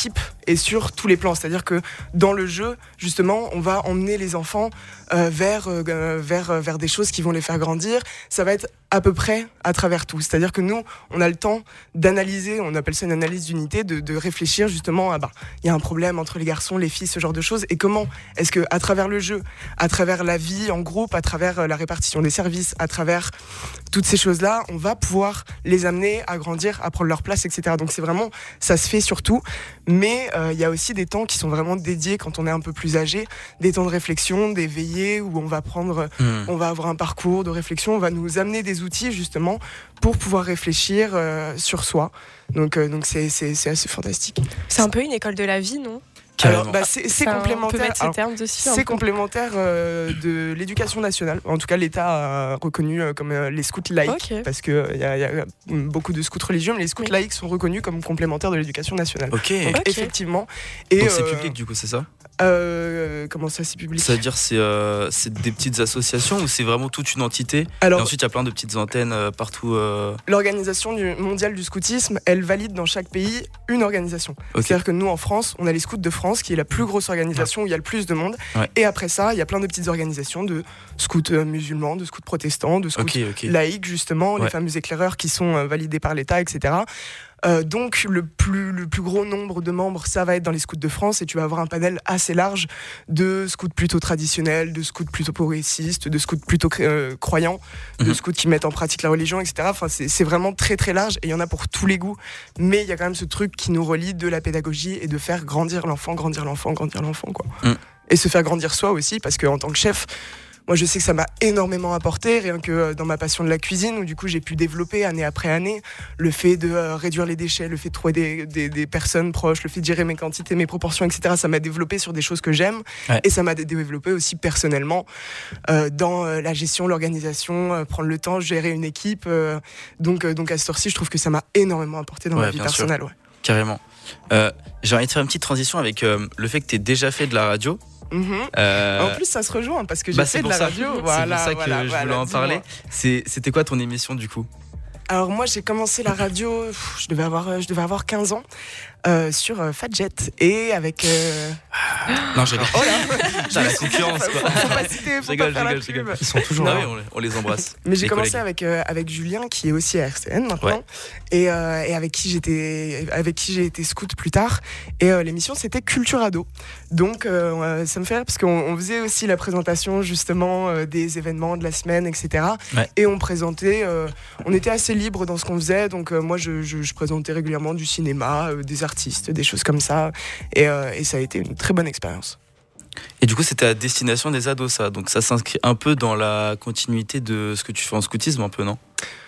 et sur tous les plans. C'est-à-dire que dans le jeu, justement, on va emmener les enfants vers des choses qui vont les faire grandir. Ça va être à peu près à travers tout. C'est-à-dire que nous, on a le temps d'analyser, on appelle ça une analyse d'unité, de réfléchir justement à il y a un problème entre les garçons, les filles, ce genre de choses, et comment est-ce que à travers le jeu, à travers la vie en groupe, à travers la répartition des services, à travers toutes ces choses-là, on va pouvoir les amener à grandir, à prendre leur place, etc. Donc c'est vraiment, ça se fait surtout, mais il y a aussi des temps qui sont vraiment dédiés quand on est un peu plus âgé, des temps de réflexion, des veillées où on va on va avoir un parcours de réflexion, on va nous amener des outils justement pour pouvoir réfléchir sur soi. Donc c'est assez fantastique. C'est un peu une école de la vie, non ? Alors, c'est complémentaire. On peut mettre ces termes dessus. C'est complémentaire de l'éducation nationale. En tout cas, l'État a reconnu comme les scouts laïcs, parce qu'il y a beaucoup de scouts religieux, mais les scouts laïcs sont reconnus comme complémentaires de l'éducation nationale. Donc, effectivement. Et, donc c'est public, du coup, c'est ça ? Comment ça, c'est public ? C'est-à-dire, c'est des petites associations ou c'est vraiment toute une entité ? Alors, et ensuite, il y a plein de petites antennes partout. L'organisation mondiale du scoutisme, elle valide dans chaque pays une organisation. C'est-à-dire que nous, en France, on a les scouts de France, qui est la plus grosse organisation où il y a le plus de monde. Ouais. Et après ça, il y a plein de petites organisations de scouts musulmans, de scouts protestants, de scouts laïcs, justement, les fameux éclaireurs qui sont validés par l'État, etc. Donc le plus gros nombre de membres, ça va être dans les scouts de France, et tu vas avoir un panel assez large de scouts plutôt traditionnels, de scouts plutôt progressistes, de scouts plutôt croyants, de scouts qui mettent en pratique la religion, etc. Enfin, c'est vraiment très très large, et il y en a pour tous les goûts, mais il y a quand même ce truc qui nous relie de la pédagogie et de faire grandir l'enfant, quoi. Et se faire grandir soi aussi, parce qu'en tant que chef, moi, je sais que ça m'a énormément apporté, rien que dans ma passion de la cuisine, où du coup, j'ai pu développer année après année le fait de réduire les déchets, le fait de trouver des personnes proches, le fait de gérer mes quantités, mes proportions, etc. Ça m'a développé sur des choses que j'aime, et ça m'a développé aussi personnellement dans la gestion, l'organisation, prendre le temps, gérer une équipe. Donc à cette heure-ci, je trouve que ça m'a énormément apporté dans ma vie personnelle. Ouais. Carrément. J'ai envie de faire une petite transition avec le fait que tu aies déjà fait de la radio. En plus, ça se rejoint parce que j'ai fait de la radio. C'est pour ça que je voulais en parler. C'était quoi ton émission du coup ? Alors moi, j'ai commencé la radio, je devais avoir 15 ans. Sur Fadjet et avec non, je rigole. Oh là, la concurrence, quoi. Faut pas citer, faut pas faire la pub. Ils sont toujours là, on les embrasse. Mais j'ai commencé avec Julien, qui est aussi à RCN maintenant, et avec qui j'ai été scout plus tard, et l'émission c'était Culture Ado. Donc ça me fait rire parce qu'on faisait aussi la présentation justement des événements de la semaine, etc. Et on présentait, on était assez libre dans ce qu'on faisait, donc moi je présentais régulièrement du cinéma, des artistes, des choses comme ça, et ça a été une très bonne expérience. Et du coup, c'était à destination des ados, ça. Donc ça s'inscrit un peu dans la continuité de ce que tu fais en scoutisme, un peu, non ?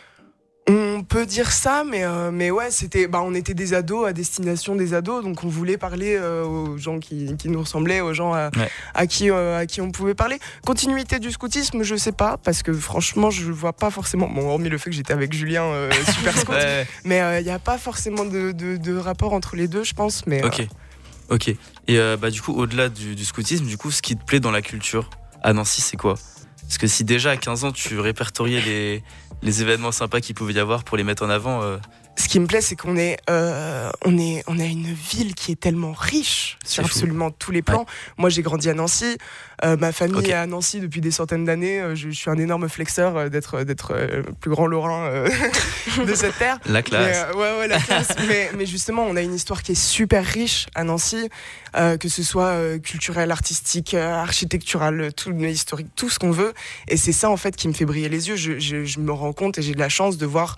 On peut dire ça, mais ouais, c'était, on était des ados à destination des ados, donc on voulait parler aux gens qui nous ressemblaient, aux gens à qui on pouvait parler. Continuité du scoutisme, je sais pas, parce que franchement, je vois pas forcément, hormis le fait que j'étais avec Julien, super scout, mais il y a pas forcément de rapport entre les deux, je pense. Mais Ok. Et du coup, au-delà du scoutisme, du coup, ce qui te plaît dans la culture à Nancy, c'est quoi ? Parce que si déjà à 15 ans, tu répertoriais les événements sympas qu'il pouvait y avoir pour les mettre en avant. Ce qui me plaît, c'est qu'on a une ville qui est tellement riche sur absolument tous les plans. Moi, j'ai grandi à Nancy. Ma famille est à Nancy depuis des centaines d'années. Je suis un énorme flexeur d'être le plus grand Lorrain de cette terre. La classe. La classe. mais justement, on a une histoire qui est super riche à Nancy, que ce soit culturel, artistique, architectural, tout historique, tout ce qu'on veut. Et c'est ça, en fait, qui me fait briller les yeux. Je me rends compte et j'ai de la chance de voir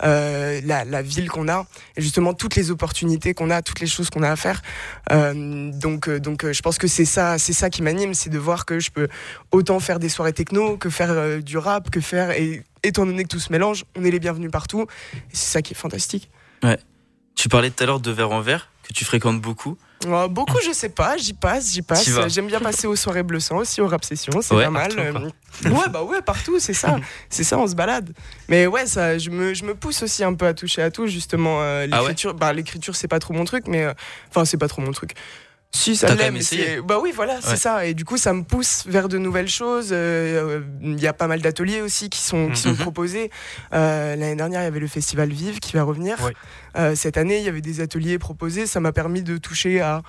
la ville qu'on a, et justement toutes les opportunités qu'on a, toutes les choses qu'on a à faire. Donc je pense que c'est ça qui m'anime, c'est de voir que je peux autant faire des soirées techno que faire du rap, que faire, et étant donné que tout se mélange, on est les bienvenus partout, et c'est ça qui est fantastique. Ouais. Tu parlais tout à l'heure de Verre en Verre, que tu fréquentes beaucoup. Beaucoup, je sais pas, j'y passe. J'aime bien passer aux soirées Bleu Sang, aussi aux rap sessions, c'est pas mal. Partout, c'est ça. C'est ça, on se balade. Mais ouais, ça, je me pousse aussi un peu à toucher à tout, justement. L'écriture, l'écriture, c'est pas trop mon truc, mais. Enfin, c'est pas trop mon truc. Si, ça T'as quand l'est, même mais essayé. bah oui, voilà, c'est Ouais. ça. Et du coup, ça me pousse vers de nouvelles choses. Il y a pas mal d'ateliers aussi qui sont proposés. L'année dernière, il y avait le Festival Vive qui va revenir. Ouais. Cette année, il y avait des ateliers proposés. Ça m'a permis de toucher à,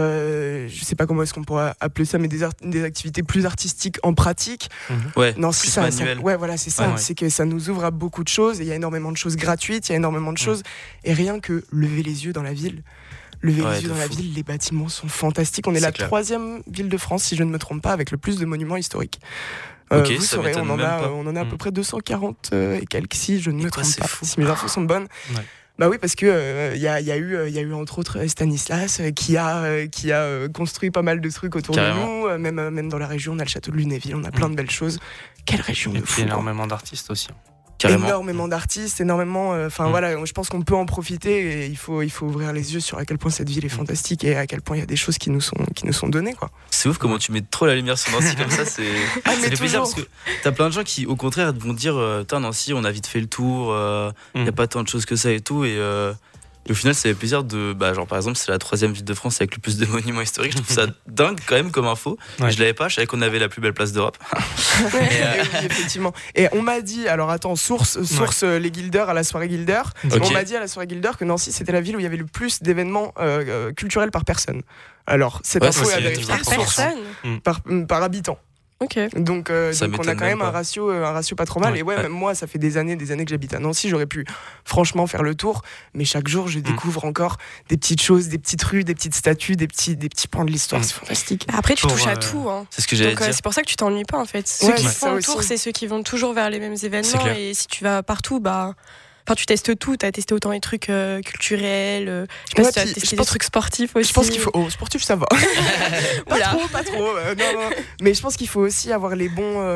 je sais pas comment est-ce qu'on pourrait appeler ça, mais des activités plus artistiques en pratique. Ouais, Non, plus c'est ça. manuel. Ouais, voilà, c'est ça. Ouais. C'est que ça nous ouvre à beaucoup de choses. Et il y a énormément de choses gratuites. Il y a énormément de choses. Et rien que lever les yeux dans la ville. Lever Ouais, les yeux de dans la fou. ville, les bâtiments sont fantastiques. On est C'est la clair. 3e ville de France, si je ne me trompe pas, avec le plus de monuments historiques. Ok, vous ça saurez, m'étonne on en même a, pas. on en a à peu près 240 et quelques, si je ne me quoi, trompe c'est pas, fou. si mes infos sont bonnes. Ouais. Bah oui, parce que il y a eu entre autres Stanislas qui a construit pas mal de trucs autour Carrément. de nous. Même dans la région, on a le château de Lunéville, on a plein de belles choses. Quelle région Et de puis fou, quoi. énormément d'artistes aussi. Carrément. Énormément d'artistes, énormément. Voilà, je pense qu'on peut en profiter et il faut ouvrir les yeux sur à quel point cette ville est fantastique et à quel point il y a des choses qui nous sont données, quoi. C'est ouf comment tu mets trop la lumière sur Nancy comme ça, c'est Ah, ça mais fait plaisir toujours. parce que t'as plein de gens qui au contraire vont dire putain Nancy on a vite fait le tour, y a pas tant de choses que ça et tout et au final ça fait plaisir de genre par exemple c'est la 3e ville de France avec le plus de monuments historiques, je trouve ça dingue quand même comme info. Ouais. Je l'avais pas, je savais qu'on avait la plus belle place d'Europe. Et oui, effectivement. Et on m'a dit, alors attends, source les Guilders à la soirée Guilder. Ok. On m'a dit à la soirée Guilder que Nancy c'était la ville où il y avait le plus d'événements culturels par personne. Alors cette Ouais, info ça, est à c'est vérifier. important. Par Source, personne. par habitant. Ok. Donc Ça on a m'étonne quand même même un pas. ratio pas trop mal. Ouais. Et ouais, même moi, ça fait des années que j'habite à Nancy. J'aurais pu franchement faire le tour, mais chaque jour, je découvre encore des petites choses, des petites rues, des petites statues, des petits pans de l'histoire. C'est fantastique. Après, tu Pour, touches à tout. Hein. C'est ce que j'allais Donc dire. c'est pour ça que tu t'ennuies pas en fait. Ceux Ouais, qui ça font le aussi. tour, c'est ceux qui vont toujours vers les mêmes C'est événements. clair. Et si tu vas partout, tu testes tout. T'as testé autant les trucs culturels. Je sais pas Ouais, si tu as puis testé je des pense- trucs sportifs aussi. Je pense qu'il faut. Oh, sportif, ça va. Oula. Pas trop. Non. Mais je pense qu'il faut aussi avoir les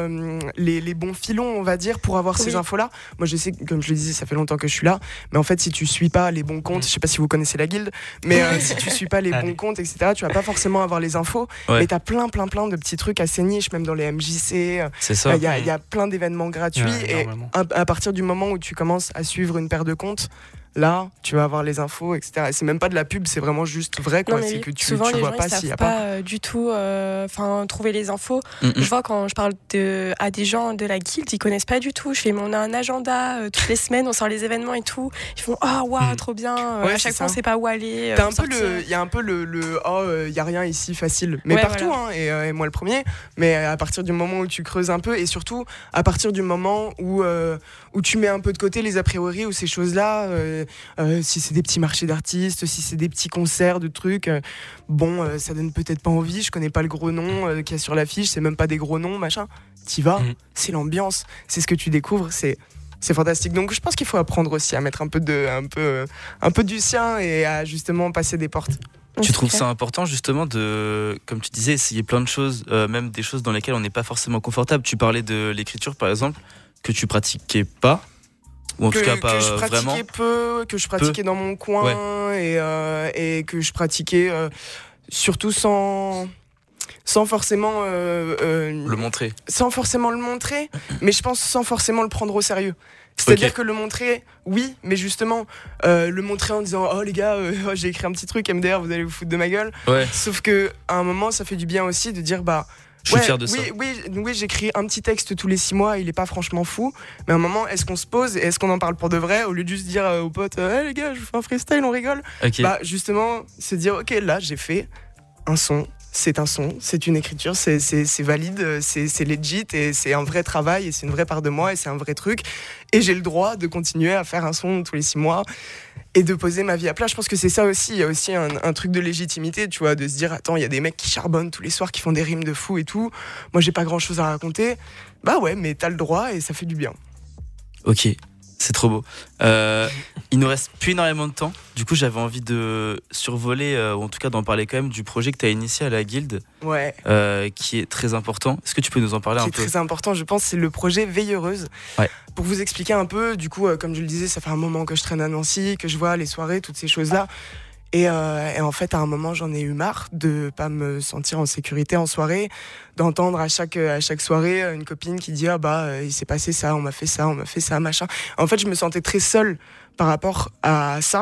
bons filons, on va dire, pour avoir ces Oui. infos-là. Moi, je sais que, comme je le disais, ça fait longtemps que je suis là. Mais en fait, si tu suis pas les bons comptes, je sais pas si vous connaissez la guilde, mais si tu suis pas les Allez. bons comptes, etc., tu vas pas forcément avoir les infos. Ouais. Mais t'as plein de petits trucs assez niches, même dans les MJC. C'est ça. Il y a plein d'événements gratuits. Ouais, Et énormément. à partir du moment où tu commences à suivre une paire de comptes, là, tu vas avoir les infos, etc. Et c'est même pas de la pub, c'est vraiment juste vrai, quoi. Non, mais C'est oui. que tu souvent les vois gens pas ils s'il y savent a pas. pas du tout trouver les infos. Mm-mm. Je vois quand je parle à des gens de la guilde, ils connaissent pas du tout. On a un agenda toutes les semaines, on sort les événements et tout. Ils font ah waouh trop bien. Ouais, à chaque c'est fois on ça. sait pas où aller. T'as pour un peu sortir. il y a un peu il y a rien ici facile, mais Ouais, partout, voilà. et moi le premier. Mais à partir du moment où tu creuses un peu, et surtout à partir du moment où tu mets un peu de côté les a priori ou ces choses-là, si c'est des petits marchés d'artistes, si c'est des petits concerts de trucs, ça donne peut-être pas envie. Je connais pas le gros nom qu'il y a sur l'affiche, c'est même pas des gros noms, machin. T'y vas, c'est l'ambiance, c'est ce que tu découvres, c'est fantastique. Donc je pense qu'il faut apprendre aussi à mettre un peu du sien et à justement passer des portes. Tu C'est trouves clair. ça important justement de, comme tu disais, essayer plein de choses, même des choses dans lesquelles on n'est pas forcément confortable. Tu parlais de l'écriture par exemple, que tu pratiquais pas, ou en tout cas pas que je pratiquais vraiment. que je pratiquais dans mon coin et que je pratiquais surtout sans forcément Le montrer. sans forcément le montrer, mais je pense sans forcément le prendre au sérieux. C'est-à-dire Ok. que le montrer, oui, mais justement, le montrer en disant oh les gars, j'ai écrit un petit truc MDR, vous allez vous foutre de ma gueule. Ouais. Sauf que à un moment, ça fait du bien aussi de dire Je suis fier de ça. oui, j'écris un petit texte tous les 6 mois, il est pas franchement fou, mais à un moment, est-ce qu'on se pose et est-ce qu'on en parle pour de vrai au lieu de juste dire aux potes, hey, les gars, je vous fais un freestyle, on rigole. Ok. Justement, se dire, ok, là, j'ai fait un son. C'est un son, c'est une écriture, c'est valide, c'est legit et c'est un vrai travail et c'est une vraie part de moi et c'est un vrai truc. Et j'ai le droit de continuer à faire un son tous les 6 mois et de poser ma vie à plat. Je pense que c'est ça aussi. Il y a aussi un truc de légitimité, tu vois, de se dire, attends, il y a des mecs qui charbonnent tous les soirs, qui font des rimes de fou et tout. Moi, j'ai pas grand chose à raconter. Bah ouais, mais t'as le droit et ça fait du bien. Ok, c'est trop beau. Il nous reste plus énormément de temps. Du coup, j'avais envie de survoler, ou en tout cas d'en parler quand même, du projet que tu as initié à la Guilde, Ouais. qui est très important. Est-ce que tu peux nous en parler un C'est peu? très important, je pense, c'est le projet Veilleureuse. Ouais. Pour vous expliquer un peu, du coup, comme je le disais, ça fait un moment que je traîne à Nancy, que je vois les soirées, toutes ces choses-là. Et en fait, à un moment, j'en ai eu marre de pas me sentir en sécurité en soirée, d'entendre à chaque soirée une copine qui dit il s'est passé ça, on m'a fait ça, machin. En fait, je me sentais très seule par rapport à ça.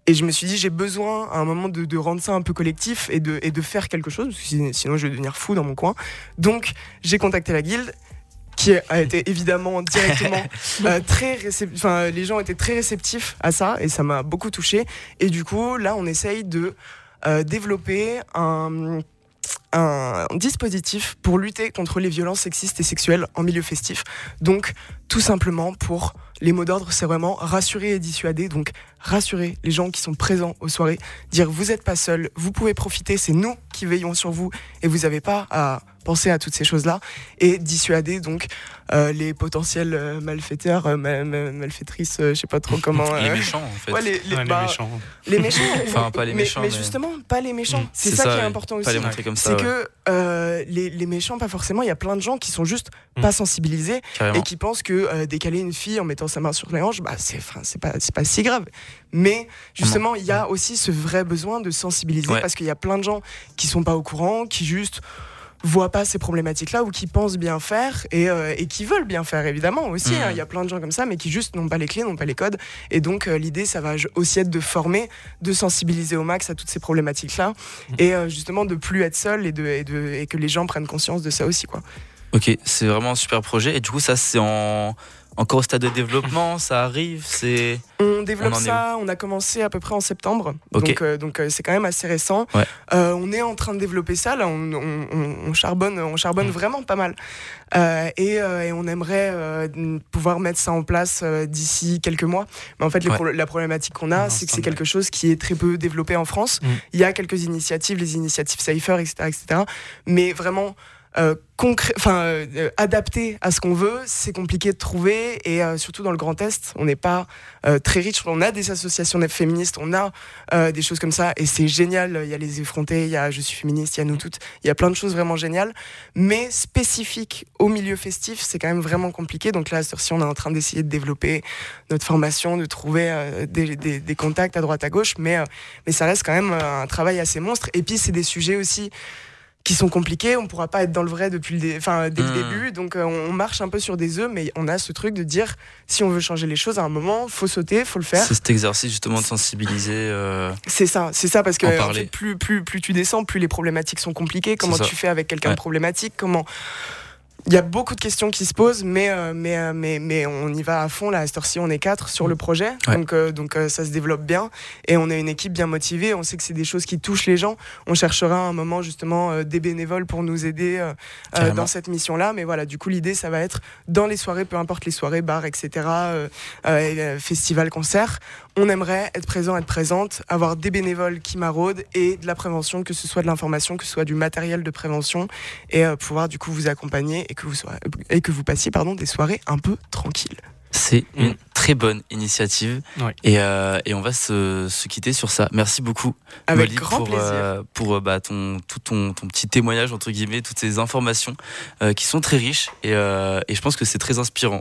Et je me suis dit, j'ai besoin à un moment de rendre ça un peu collectif et de faire quelque chose, parce que sinon je vais devenir fou dans mon coin. Donc j'ai contacté la guilde, qui a été évidemment directement les gens étaient très réceptifs à ça, et ça m'a beaucoup touché. Et du coup, là, on essaye de développer un dispositif pour lutter contre les violences sexistes et sexuelles en milieu festif. Donc, tout simplement, pour les mots d'ordre, c'est vraiment rassurer et dissuader. Donc, rassurer les gens qui sont présents aux soirées, dire vous n'êtes pas seuls, vous pouvez profiter, c'est nous qui veillons sur vous et vous n'avez pas à penser à toutes ces choses-là, et dissuader donc les potentiels malfaiteurs, malfaitrices, je sais pas trop comment. Les méchants en fait. Ouais, les méchants. Les méchants. Enfin, pas les méchants. Mais justement, pas les méchants. C'est C'est ça ça, qui est ouais. important Pas aussi. les montrer comme ça. C'est que les méchants, pas forcément. Il y a plein de gens qui sont juste pas sensibilisés Carrément. et qui pensent que décaler une fille en mettant sa main sur les hanches, bah, c'est pas si grave. Mais justement, il y a aussi ce vrai besoin de sensibiliser, Ouais. parce qu'il y a plein de gens qui sont pas au courant, qui juste voient pas ces problématiques-là, ou qui pensent bien faire et qui veulent bien faire, évidemment aussi. Il y a plein de gens comme ça, mais qui juste n'ont pas les clés, n'ont pas les codes. Et donc l'idée, ça va aussi être de former, de sensibiliser au max à toutes ces problématiques-là, et justement de plus être seul, et que les gens prennent conscience de ça aussi, quoi. Ok, c'est vraiment un super projet. Et du coup, ça, c'est encore au stade de développement, ça arrive, c'est... On développe On en est ça, on a commencé à peu près en septembre, Ok. donc c'est quand même assez récent. Ouais. On est en train de développer ça, là on charbonne vraiment pas mal. Et on aimerait pouvoir mettre ça en place d'ici quelques mois. Mais en fait, la problématique qu'on a, c'est que c'est quelque chose qui est très peu développé en France. Il y a quelques initiatives, les initiatives Safer, etc. Mais vraiment... adapté à ce qu'on veut, c'est compliqué de trouver, et surtout dans le Grand Est, on n'est pas très riche. On a des associations féministes, on a des choses comme ça, et c'est génial. Il y a les effrontés, il y a Je suis féministe, il y a nous toutes, il y a plein de choses vraiment géniales, mais spécifiques au milieu festif, c'est quand même vraiment compliqué. Donc là, à cette heure-ci, on est en train d'essayer de développer notre formation, de trouver des contacts à droite à gauche, mais ça reste quand même un travail assez monstre. Et puis c'est des sujets aussi qui sont compliqués, on ne pourra pas être dans le vrai dès le début, donc on marche un peu sur des œufs, mais on a ce truc de dire, si on veut changer les choses, à un moment, faut sauter, faut le faire. C'est cet exercice justement de sensibiliser. C'est ça, parce que En en fait, plus tu descends, plus les problématiques sont compliquées. Comment tu fais avec quelqu'un de problématique, Il y a beaucoup de questions qui se posent, mais on y va à fond. Là, à cette heure-ci, on est 4 sur le projet, donc ça se développe bien, et on est une équipe bien motivée. On sait que c'est des choses qui touchent les gens. On cherchera à un moment justement des bénévoles pour nous aider dans cette mission-là. Mais voilà, du coup, l'idée, ça va être dans les soirées, peu importe les soirées, bars, etc., festivals, concerts. On aimerait être présent, être présente, avoir des bénévoles qui maraudent et de la prévention, que ce soit de l'information, que ce soit du matériel de prévention, et pouvoir du coup vous accompagner et que vous passiez des soirées un peu tranquilles. C'est une très bonne initiative, et on va se quitter sur ça. Merci beaucoup, avec Molly, grand plaisir, pour ton petit témoignage, entre guillemets, toutes ces informations qui sont très riches, et je pense que c'est très inspirant,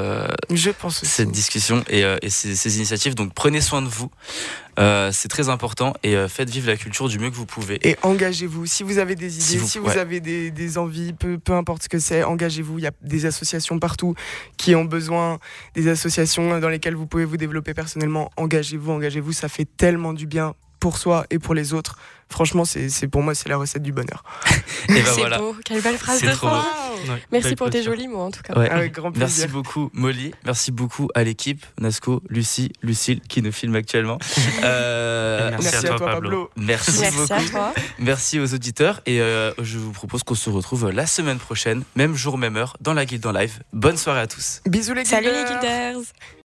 je pense aussi, cette discussion et ces initiatives. Donc prenez soin de vous, c'est très important, et faites vivre la culture du mieux que vous pouvez. Et engagez-vous, si vous avez des idées, si vous avez des envies, peu importe ce que c'est, engagez-vous. Il y a des associations partout qui ont besoin, des associations dans lesquelles vous pouvez vous développer personnellement. Engagez-vous, ça fait tellement du bien pour soi et pour les autres. Franchement, c'est pour moi, c'est la recette du bonheur. Et c'est beau, quelle belle phrase de fin. Merci pour tes jolis mots, en tout cas. Avec grand plaisir. Merci beaucoup, Molly. Merci beaucoup à l'équipe, Nasco, Lucie, Lucille, qui nous filme actuellement. Merci à toi, Pablo. Merci beaucoup. À toi. Merci aux auditeurs, et je vous propose qu'on se retrouve la semaine prochaine, même jour, même heure, dans la Guilde en live. Bonne soirée à tous. Bisous les Salut guilders. les guilders.